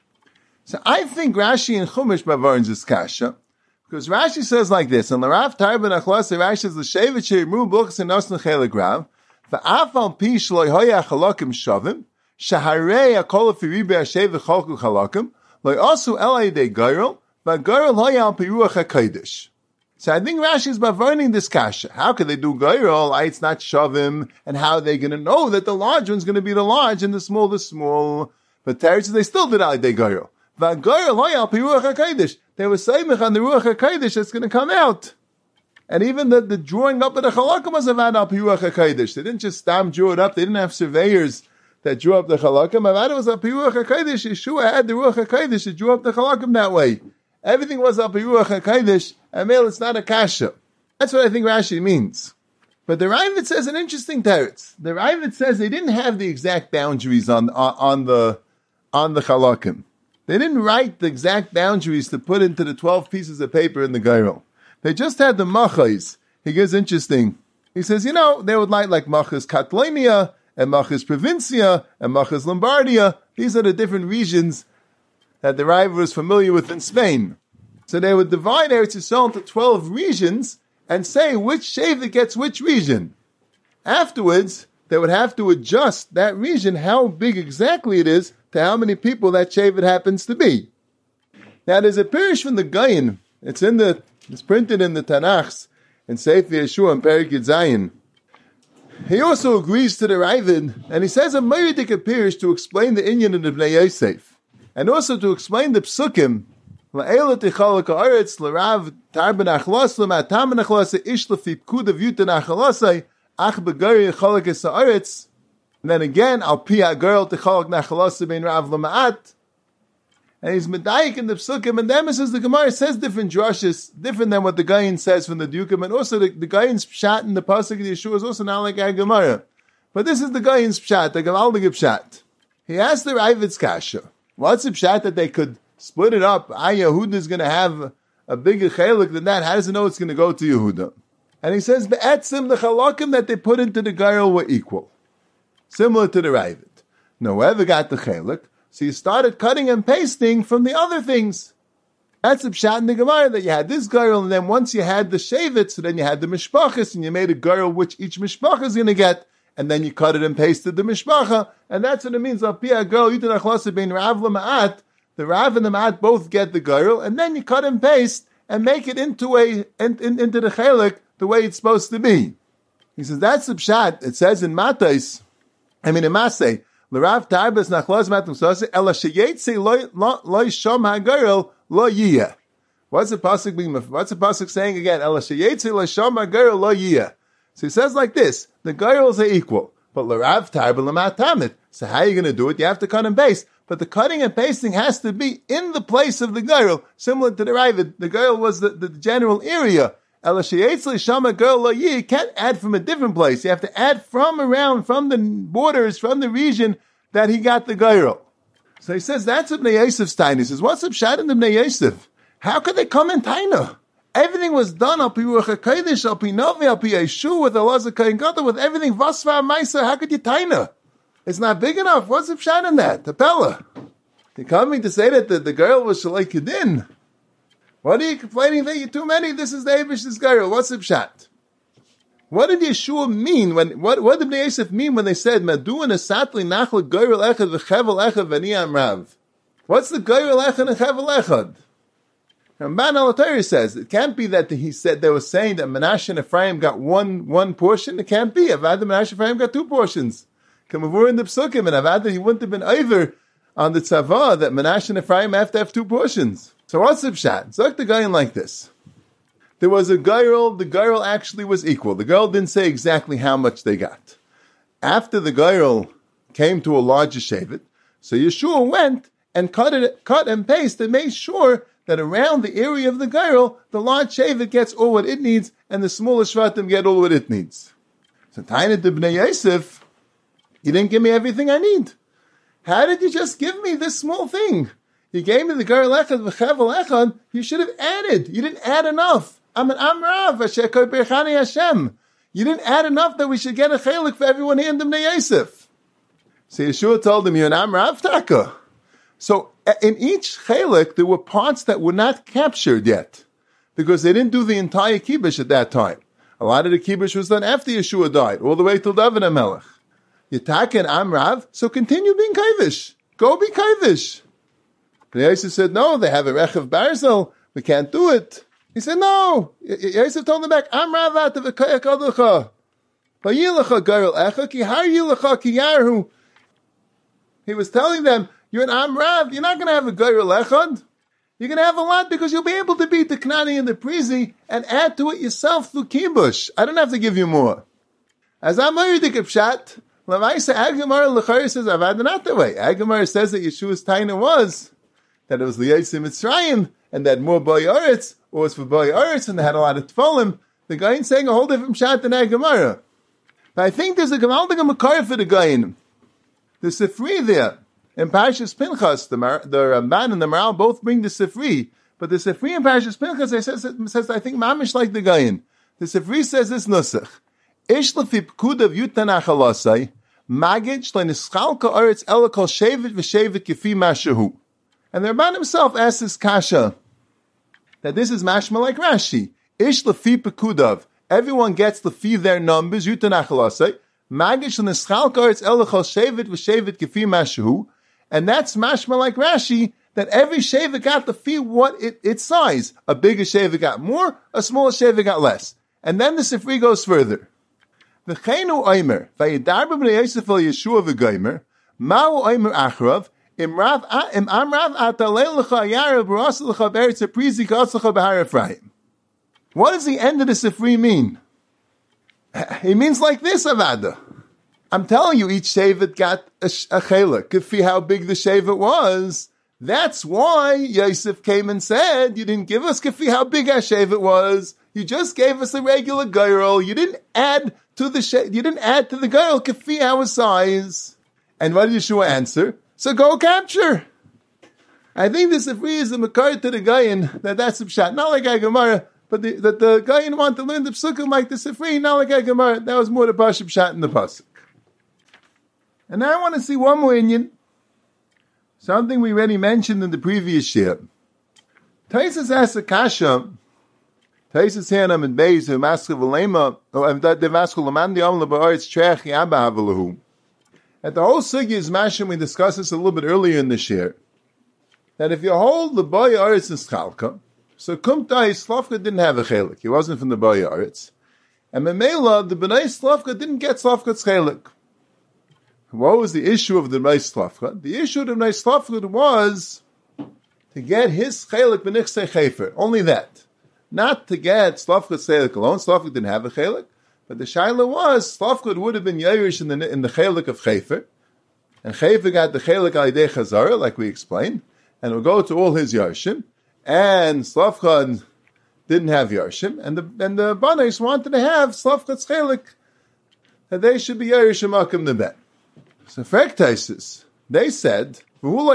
[SPEAKER 2] So I think Rashi and Chumash Bavarns is Kasha, because Rashi says like this, and L'Rav Tarban Achlas, Rashi says, L'Shevet she'irmu b'luchas and nosn Chelek Rav, V'afal pi shloi hoya chalakim shavim, shaharei akol afi ribe hashev v'cholku chalakim, loi asu elay de geirel, v'geirel hoya al pi ruach HaKodesh. So I think Rashi is bavarning this kasha. How could they do geirel? It's not shavim, and how are they going to know that the large one's going to be the large and the small the small? But Teretz says they still did elay de geirel. V'geirel hoya al pi ruach HaKodesh. They were saying on the ruach HaKodesh that's going to come out. And even the, the drawing up of the chalakim was avad al pi ruach HaKodesh. They didn't just stam draw it up. They didn't have surveyors that drew up the chalakim. Avad was al pi ruach HaKodesh. Yeshua had the ruach HaKodesh to draw up the chalakim that way. Everything was al pi ruach HaKodesh. And male, it's not a kasha. That's what I think Rashi means. But the Ravid says an interesting teretz. The Ravid says they didn't have the exact boundaries on, on, on the on the chalakim. They didn't write the exact boundaries to put into the twelve pieces of paper in the Geirel. They just had the machais. He gives interesting. He says, you know, they would like like machas Catalonia and machas Provincia and machas Lombardia. These are the different regions that the Rav was familiar with in Spain. So they would divide Eretz Yisrael into twelve regions and say which Shevet gets which region. Afterwards, they would have to adjust that region, how big exactly it is, to how many people that Shevet happens to be. Now there's a pirish from the Gaon. It's in the It's printed in the Tanachs, in Sefer Yeshua and Perik Yud Zayin. He also agrees to the Ravid, and he says a Meridik appears to explain the Inyan of the Bnei Yosef, and also to explain the Psukim, La'ela Tichalak Haaretz, L'Rav Tarban Achlas, L'Matam Achlas, Ish L'Fi Pkuda Vyutan Achalasai, Ach Begari Chalak Es Haaretz, and then again, Al Pi HaGirl Tichalak Nachalasa Ben Rav L'Ma'at, and he's medayik in the psukim, and then says the Gemara says different drushes, different than what the Gaon says from the Dukim, and also the, the Gaon's pshat in the pasuk of Yeshua is also not like our Gemara. But this is the Gaon's pshat, the Gavaldig pshat. He asked the Ravid's kasha, what's the pshat that they could split it up? Ah, Yehuda is going to have a bigger chelik than that. How does it know it's going to go to Yehuda? And he says, be'etzim, the chalakim that they put into the Geirel were equal. Similar to the Ravid. No, whoever got the chelik, so you started cutting and pasting from the other things. That's the pshat in the Gemara, that you had this girl, and then once you had the shevet, so then you had the mishpachas, and you made a girl which each mishpacha is going to get, and then you cut it and pasted the mishpacha, and that's what it means. Al pia girl, yitin achlasa bein rav lema'at. The rav and the ma'at both get the girl, and then you cut and paste and make it into a in, in, into the chelik the way it's supposed to be. He says that's the pshat. It says in Matais, I mean in Masei, l'rav tarbas nachlas matum sase ela sheyetze loy shom hagirl lo yiyah. What's the pasuk being? What's the pasuk saying again? Ela sheyetze loy shom hagirl lo yiyah. So he says like this: the girls are equal, but l'rav tarba l'mat tamid. So how are you going to do it? You have to cut and paste. But the cutting and pasting has to be in the place of the girl, similar to the Ravid. The girl was the, the general area. Shama girl, you can't add from a different place. You have to add from around, from the borders, from the region that he got the girl. So he says, that's Ibn Yosef's time. He says, what's up Shad in Ibn Yosef? How could they come in Taina? Everything was done up Ruach HaKodesh, up Novi, up Yeshu, with Allah Zakayin Gata, with everything Vasva Maisa. How could you Taina? It's not big enough. What's the pshat in that? Tapella. You're coming to say that the, the girl was Shalai Kedin. What are you complaining that you're too many? This is the Abish's girl. What's the pshat? What did Yeshua mean when, what, what did Bnei Yosef mean when they said, Madu and Asatli Nachla Goyrel Echad V'chevel Echad V'niyam Rav? What's the Goyrel Echad and Chevel Echad? Ramban al-Atari says, it can't be that he said, they were saying that Menashe and Ephraim got one, one portion. It can't be. Avad and Menashe and Ephraim got two portions. Kamavur in the Psukim, and Avad, he wouldn't have been over on the tzavah that Menashe and Ephraim have to have two portions. So what's the pshat? Zok the guy in like this. There was a girl, the girl actually was equal. The girl didn't say exactly how much they got. After the girl came to a larger shevet, so Yeshua went and cut it, cut and pasted, and made sure that around the area of the girl, the large shevet gets all what it needs, and the smaller shvatim get all what it needs. So Taina de Bnei Yosef, you didn't give me everything I need. How did you just give me this small thing? You gave me the girl echad v'chevel echad. You should have added. You didn't add enough. I'm an amrav. Ashekoi berchani Hashem. You didn't add enough that we should get a chelik for everyone here in the Bnei Yosef. So Yeshua told him, you're an amrav taka. So in each chelik, there were parts that were not captured yet, because they didn't do the entire kibush at that time. A lot of the kibush was done after Yeshua died, all the way till David HaMelech. Yitak and Amrav, so continue being Kaivish. Go be Kaivish. Bnei Yosef said, no, they have a Rechav Barzel. We can't do it. He said, no. Yosef told them back, Amrav at the V'kaya Kaducha. Vayilacha Garel Echa, ki har yilacha ki yarhu. He was telling them, you're an Amrav, you're not going to have a Garel Echad. You're going to have a lot because you'll be able to beat the Knani and the Prizi and add to it yourself through Kibush. I don't have to give you more. As I'm already Kipshat, Lamaisa Agamar Lechari says, Avad not that way. Agamar says that Yeshua's taina was that it was Liyasim Mitzrayim and that more Boy Oretz, or was for Boy Oretz, and they had a lot of Tfolim. The Gain saying a whole different shot than Agamara. But I think there's a Gamaldig Makar for the Gain. The Sifri there in Parashas Pinchas, the, Mar- the Ramban and the Maral both bring the Sifri, but the Sifri in Parashas Pinchas says, says I think Mamish like the Gain. The Sifri says this Nusach. Ish lefi pkudav yutanach alasai, magid shleinischalka aretz elakol shevet v'shevet kifi mashahu. And the Ramban himself asks this kasha, that this is mashma like Rashi. Ish lefi pkudav, everyone gets lefi their numbers, yutanach alasai, magid shleinischalka aretz elakol shevet v'shevet kifi mashahu. And that's mashma like Rashi, that every shevet got lefi what it, its size. A bigger shevet got more, a smaller shevet got less. And then the Sifri goes further. V'cheinu oimer, v'yidar b'bnei Yosef el Yeshua v'goimer, ma'u oimer achrav, im rav, im amrav atalei l'cha yarav b'rasa l'cha b'eretz aprizi k'atz l'cha b'har Ephraim. What does the end of the Sifri mean? He means like this, Avada. I'm telling you, each shevet got a, a chelik. Kefi how big the shevet was. That's why Yosef came and said, you didn't give us kefi how big our shevet was. You just gave us a regular girl. You didn't add to the she- you didn't add to the girl kafi our size. And what did Yeshua answer? So go capture. I think this Sifri is the makar to the Gayin that that's the pshat. Not like Agamara, but the, that the Gayin want to learn the psukim like the Sifri. Not like Agamara. That was more the pasuk pshat in the pasuk. And now I want to see one more inyan. Something we already mentioned in the previous year. Taisus asks a kasha. Taisus here in Amid Beis who maskul v'lema or that the maskul lamandi amla ba'aretz treach yaba havalahu. At the whole sugya is mashim. We discussed this a little bit earlier in this year. That if you hold the boy aretz in Schalka, so Kumtai Slavka didn't have a chelik. He wasn't from the boy aretz, and Memela the Bnei Slavka didn't get Slavka's chelik. What was the issue of the Bnei Slavka? The issue of the Bnei Slavka was to get his chelik b'nichsei chefer. Only that. Not to get Slavka's chelik alone. Slavka didn't have a chelik. But the shaila was, Slavka would have been Yerush in the, in the chelik of chefer. And chefer got the chelik al-idei chazara, like we explained. And it would go to all his Yarshim. And Slavka didn't have Yarshim. And the and the Banais wanted to have Slavka's chelik, that they should be Yerush Makim the Ben. So Frekhtaisis, they said, and the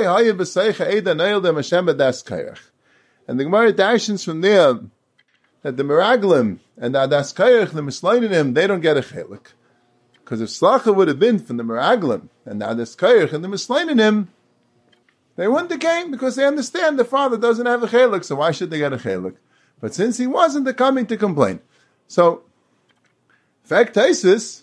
[SPEAKER 2] Gemara dashens from there that the Meraglim and the Adas Kairach, the Mislainim, they don't get a chelik. Because if Slacha would have been from the Meraglim and the Adas Kairach and the Mislainim, they wouldn't have came because they understand the father doesn't have a chelik, so why should they get a chelik? But since he wasn't, they're coming to complain. So, Frekhtaisis,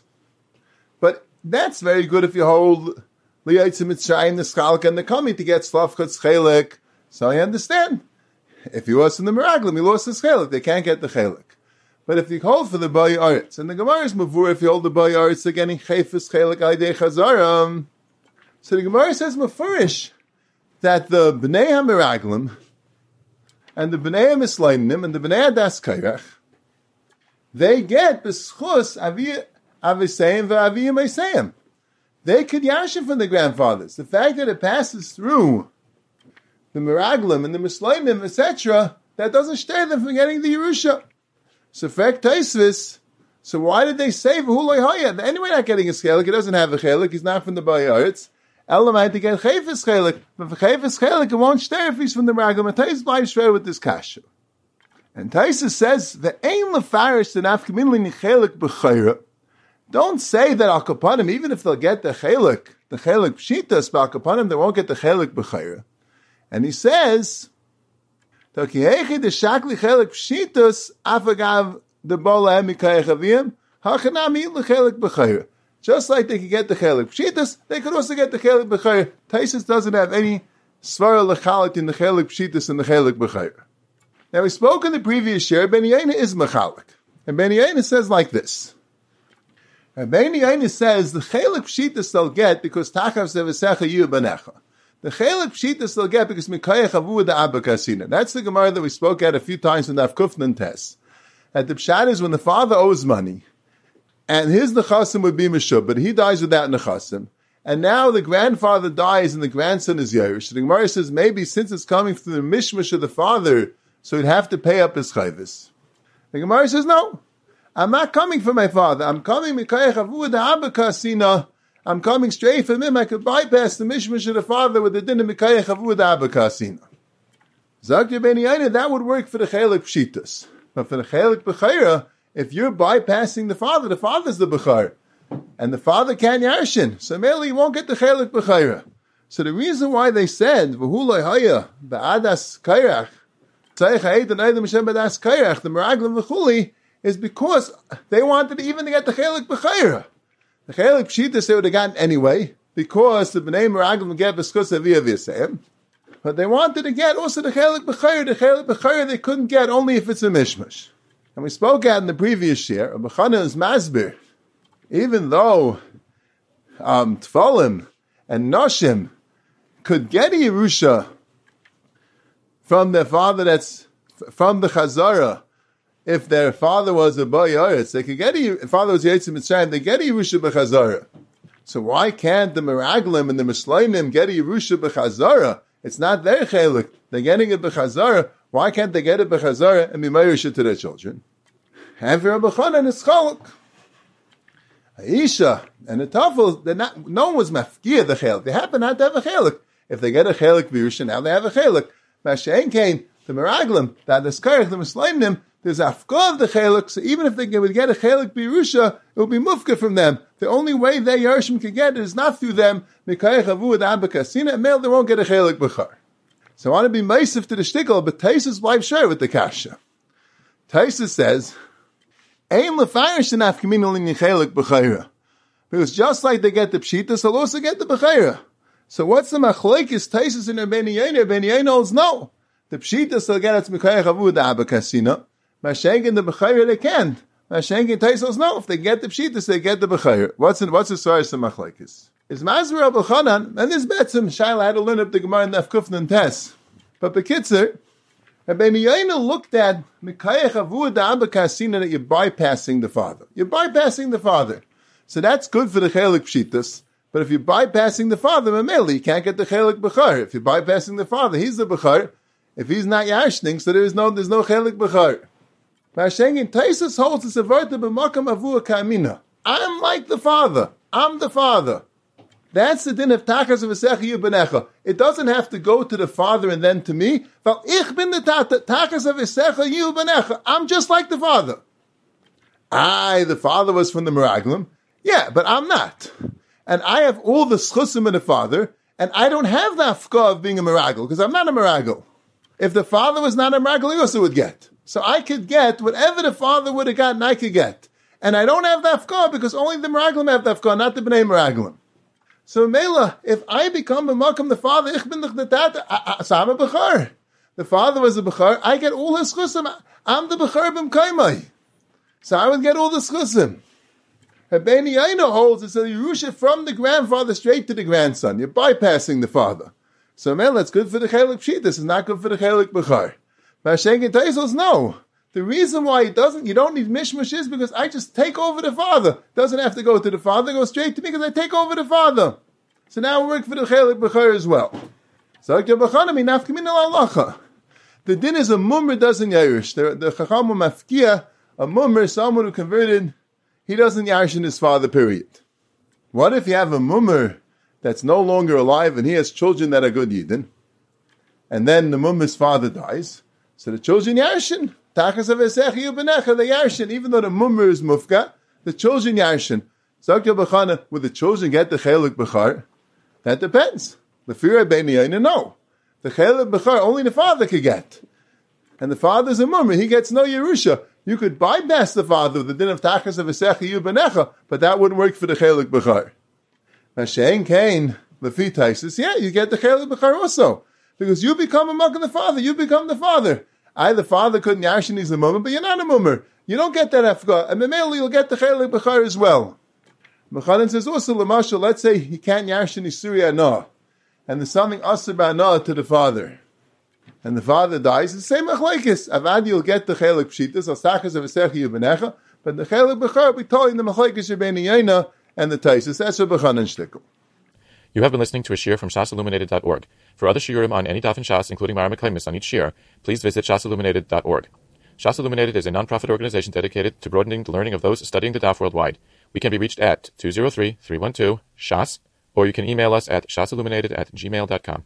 [SPEAKER 2] but that's very good if you hold Liyatzim Mitzrayim, the Schalka, and the coming to get Slavkot's chelik. So I understand. If he was in the Meraglim, he lost his chelik. They can't get the chelik. But if you hold for the B'ay Aretz, and the Gemara is Mavur, if you hold the B'ay Aretz, they're getting Chayfus chelik Aidei Chazaram. So the Gemara says Mefurish that the B'nei HaMeraglim and the B'nei HaMislainim and the B'nei HaDas Kairach, they get B'schus Aviseim V'Aviyim Eseim. They could yashin from the grandfathers. The fact that it passes through the Meraglim and the Mislainim, et cetera, that doesn't stay them from getting the Yerusha. So Frekhtaisis, so why did they say V'huloi Haya? Anyway, not getting a chelik. He doesn't have a chelik. He's not from the Bayaretz. Elamai to get Chayfis chelik. But for Chayfis chelik, it won't stay if he's from the Meraglim. And Taisus bleibt straight with this kasha. And Taisus says, the Ein Lefarish the Nafkamin Chelik B'chayra. Don't say that Al Kapanim, even if they'll get the chelik, the chelik pshitas, but Al Kapanim, they won't get the chelik b'chayra. And he says, Tokihechi the shakli chelik pshitas, afagav the bola emikayach avim, hachanami the chelik b'chayra. Just like they could get the chelik pshitas, they could also get the chelik b'chayra. Taisus doesn't have any svara lechalit in the chelik pshitas and the chelik b'chayra. Now we spoke in the previous year, Ben Yaina is mechalik. And Ben Yaina says like this. Rabbeinu Yaina says the chelik pshitas they'll get because tachav sevesecha yu banecha. The chelik pshitas they'll get because mikayach avu da abba kasina. That's the Gemara that we spoke at a few times in the Avkufnan test. At the pshat is when the father owes money, and his nechasim would be meshub, but he dies without nechasim, and now the grandfather dies and the grandson is yerush. The Gemara says maybe since it's coming through the mishmash of the father, so he'd have to pay up his chayvis. The Gemara says no. I'm not coming from my father. I'm coming Mikayach Avu the Abba Kasina. I'm coming straight from him. I could bypass the mishmash of the father with the din of Mikayach Avu the Abba Kasina. Zakir Ben Yaina, that would work for the chelik pshitas. But for the chelik b'chayra, if you're bypassing the father, the father's the b'chayr. And the father can't yarshin. So merely you won't get the chelik b'chayra. So the reason why they said, V'huloi haya, ba'adas kairach, tzayich ha'ed and eidem Hashem ba'adas kairach, the meraglim v'chuli, is because they wanted even to get the chelik b'chayra. The chelik pshitas they would have gotten anyway, because the b'nei meraglim would get b'skus aviyah v'yaseyim. But they wanted to get also the chelik b'chayra. The chelik b'chayra they couldn't get only if it's a mishmash. And we spoke out in the previous year, Rabbi Chana is masbir. Even though um, Tfalim and Noshim could get a Yerusha from their father that's from the Chazara, if their father was a B'ay Aretz, they could get a, if father was Yetzim Mitzrayim, they get a Yerusha b'Chazara. So why can't the Meraglim and the Mislainim get a Yerusha b'Chazara? It's not their chelik. They're getting it b'Chazara. Why can't they get it b'Chazara and be Mayusha to their children? And for Rabbi Chanan, it's chaluk. Aisha and the Tafel, they're not, no one was mafkia the chelik. They happen not to have a chelik. If they get a chelik v'Yerusha, now they have a chelik. Mashain came, the Meraglim, the Adaskarich, the Mislainim, there's afka of the chelik, so even if they would get a chelik b'Yerusha, it would be mufka from them. The only way they Yerushin can get it is not through them, mikayach avu ad abba kasina, and male they won't get a chelik b'char. So I want to be meisif to the shtickle, but Taisus bleibt share with the kasha. Taisus says, Ein lefarish in afkamina l'nichelik b'chayra. Because just like they get the pshita, so they'll also get the b'chayra. So what's the machlekes Taisus in Rabbeinu Yeina? Rabbeinu Yeina holds no. The pshita still get its mekayach avu da abakasina. Mashenkin the b'chayra they can't. Mashenkin Taisus no. If they get the pshita, they get the b'chayra. What's in what's the source of machlekes? Is Mazur Rabbi Chanan, and this betzim Shaila had to learn up the Gemara in Nef Kufnan Tes. But Bekitzer, Rabbeinu Yeina looked at Mikayach Avu Da'aba Kasina that you're bypassing the father. You're bypassing the father. So that's good for the Chelik Pshitas. But if you're bypassing the father, Mameli, you can't get the Chelik Bechar. If you're bypassing the father, he's the Bechar. If he's not Yashning, so there is no, there's no Chelik Bechar. Mashengin Taisus holds it's a Varta B'makam Avu Kamina. I'm like the father. I'm the father. That's the din of Tachas of Esecha Yubenecha. It doesn't have to go to the father and then to me. Well, ich bin the Tata, Tachas of Esecha Yubenecha. I'm just like the father. I, the father was from the Meraglim. Yeah, but I'm not. And I have all the schusim of the father, and I don't have the afka of being a Meragl, because I'm not a Meragl. If the father was not a Meragl, he also would get. So I could get whatever the father would have gotten, I could get. And I don't have the afka, because only the Meraglim have the afka, not the Bnei Meraglim. So Mela, if I become a Makam the father, ich bin the tata, so I'm a Bechar. The father was a Bechar, I get all his chusim. I'm the Bechar b'm kaimai. So I would get all the chusim. Rabbeinu Yeina holds it's a Yerusha from the grandfather straight to the grandson. You're bypassing the father. So Mela, it's good for the Chelik Pshit. This is not good for the Chelik Bechar. Mashenkin Taisos, no. The reason why it doesn't, you don't need mishmash is because I just take over the father. Doesn't have to go to the father, go straight to me because I take over the father. So now we work for the Chelik Bechar as well. So the din is a mummer doesn't yarish. The, the Chacham mafkia, a mummer, someone who converted, he doesn't yarish in his father, period. What if you have a mummer that's no longer alive and he has children that are good yidden, and then the mummer's father dies, so the children yarishin. Tachas of Esecha Yubenecha, the Yarshin, even though the mummer is mufka, the children Yarshin. Zakya Bechana, will the children get the Chelik Bechar? That depends. The fear Rabbeinu Yeina, no. The Chelik Bechar, only the father could get. And the father's a mummer, he gets no Yerusha. You could bypass the father with the din of Tachas of Esecha Yubenecha, but that wouldn't work for the Chelik Bechar. Mashen Kain, Lefi Taisus, yeah, you get the Chelik Bechar also. Because you become a monk of the father, you become the father. I, the father, couldn't yashin, he's a mummer, but you're not a mummer. You don't get that afka. And Memeli, you'll get the Chelik Bechar as well. Mechanan says also, Lamashal, let's say he can't yashin Isuri Anah, and there's something Asr Ba'anah to the father. And the father dies, it's the same Machlaikis. Avad, you'll get the Chelik Pshitas, Asachas of Esecha Yubenecha, but the Chelik Bechar will be told in the Machlaikis Rabbeinu Yeina and the Taisus. That's a Bechanan Shtickle.
[SPEAKER 1] You have been listening to a shiur from shas illuminated dot org. For other shiurim on any daf in Shas, including Mara Mekaymis on each shiur, please visit shas illuminated dot org. Shas Illuminated is a non-profit organization dedicated to broadening the learning of those studying the daf worldwide. We can be reached at two zero three, three one two, S H A S, or you can email us at shasilluminated at gmail dot com.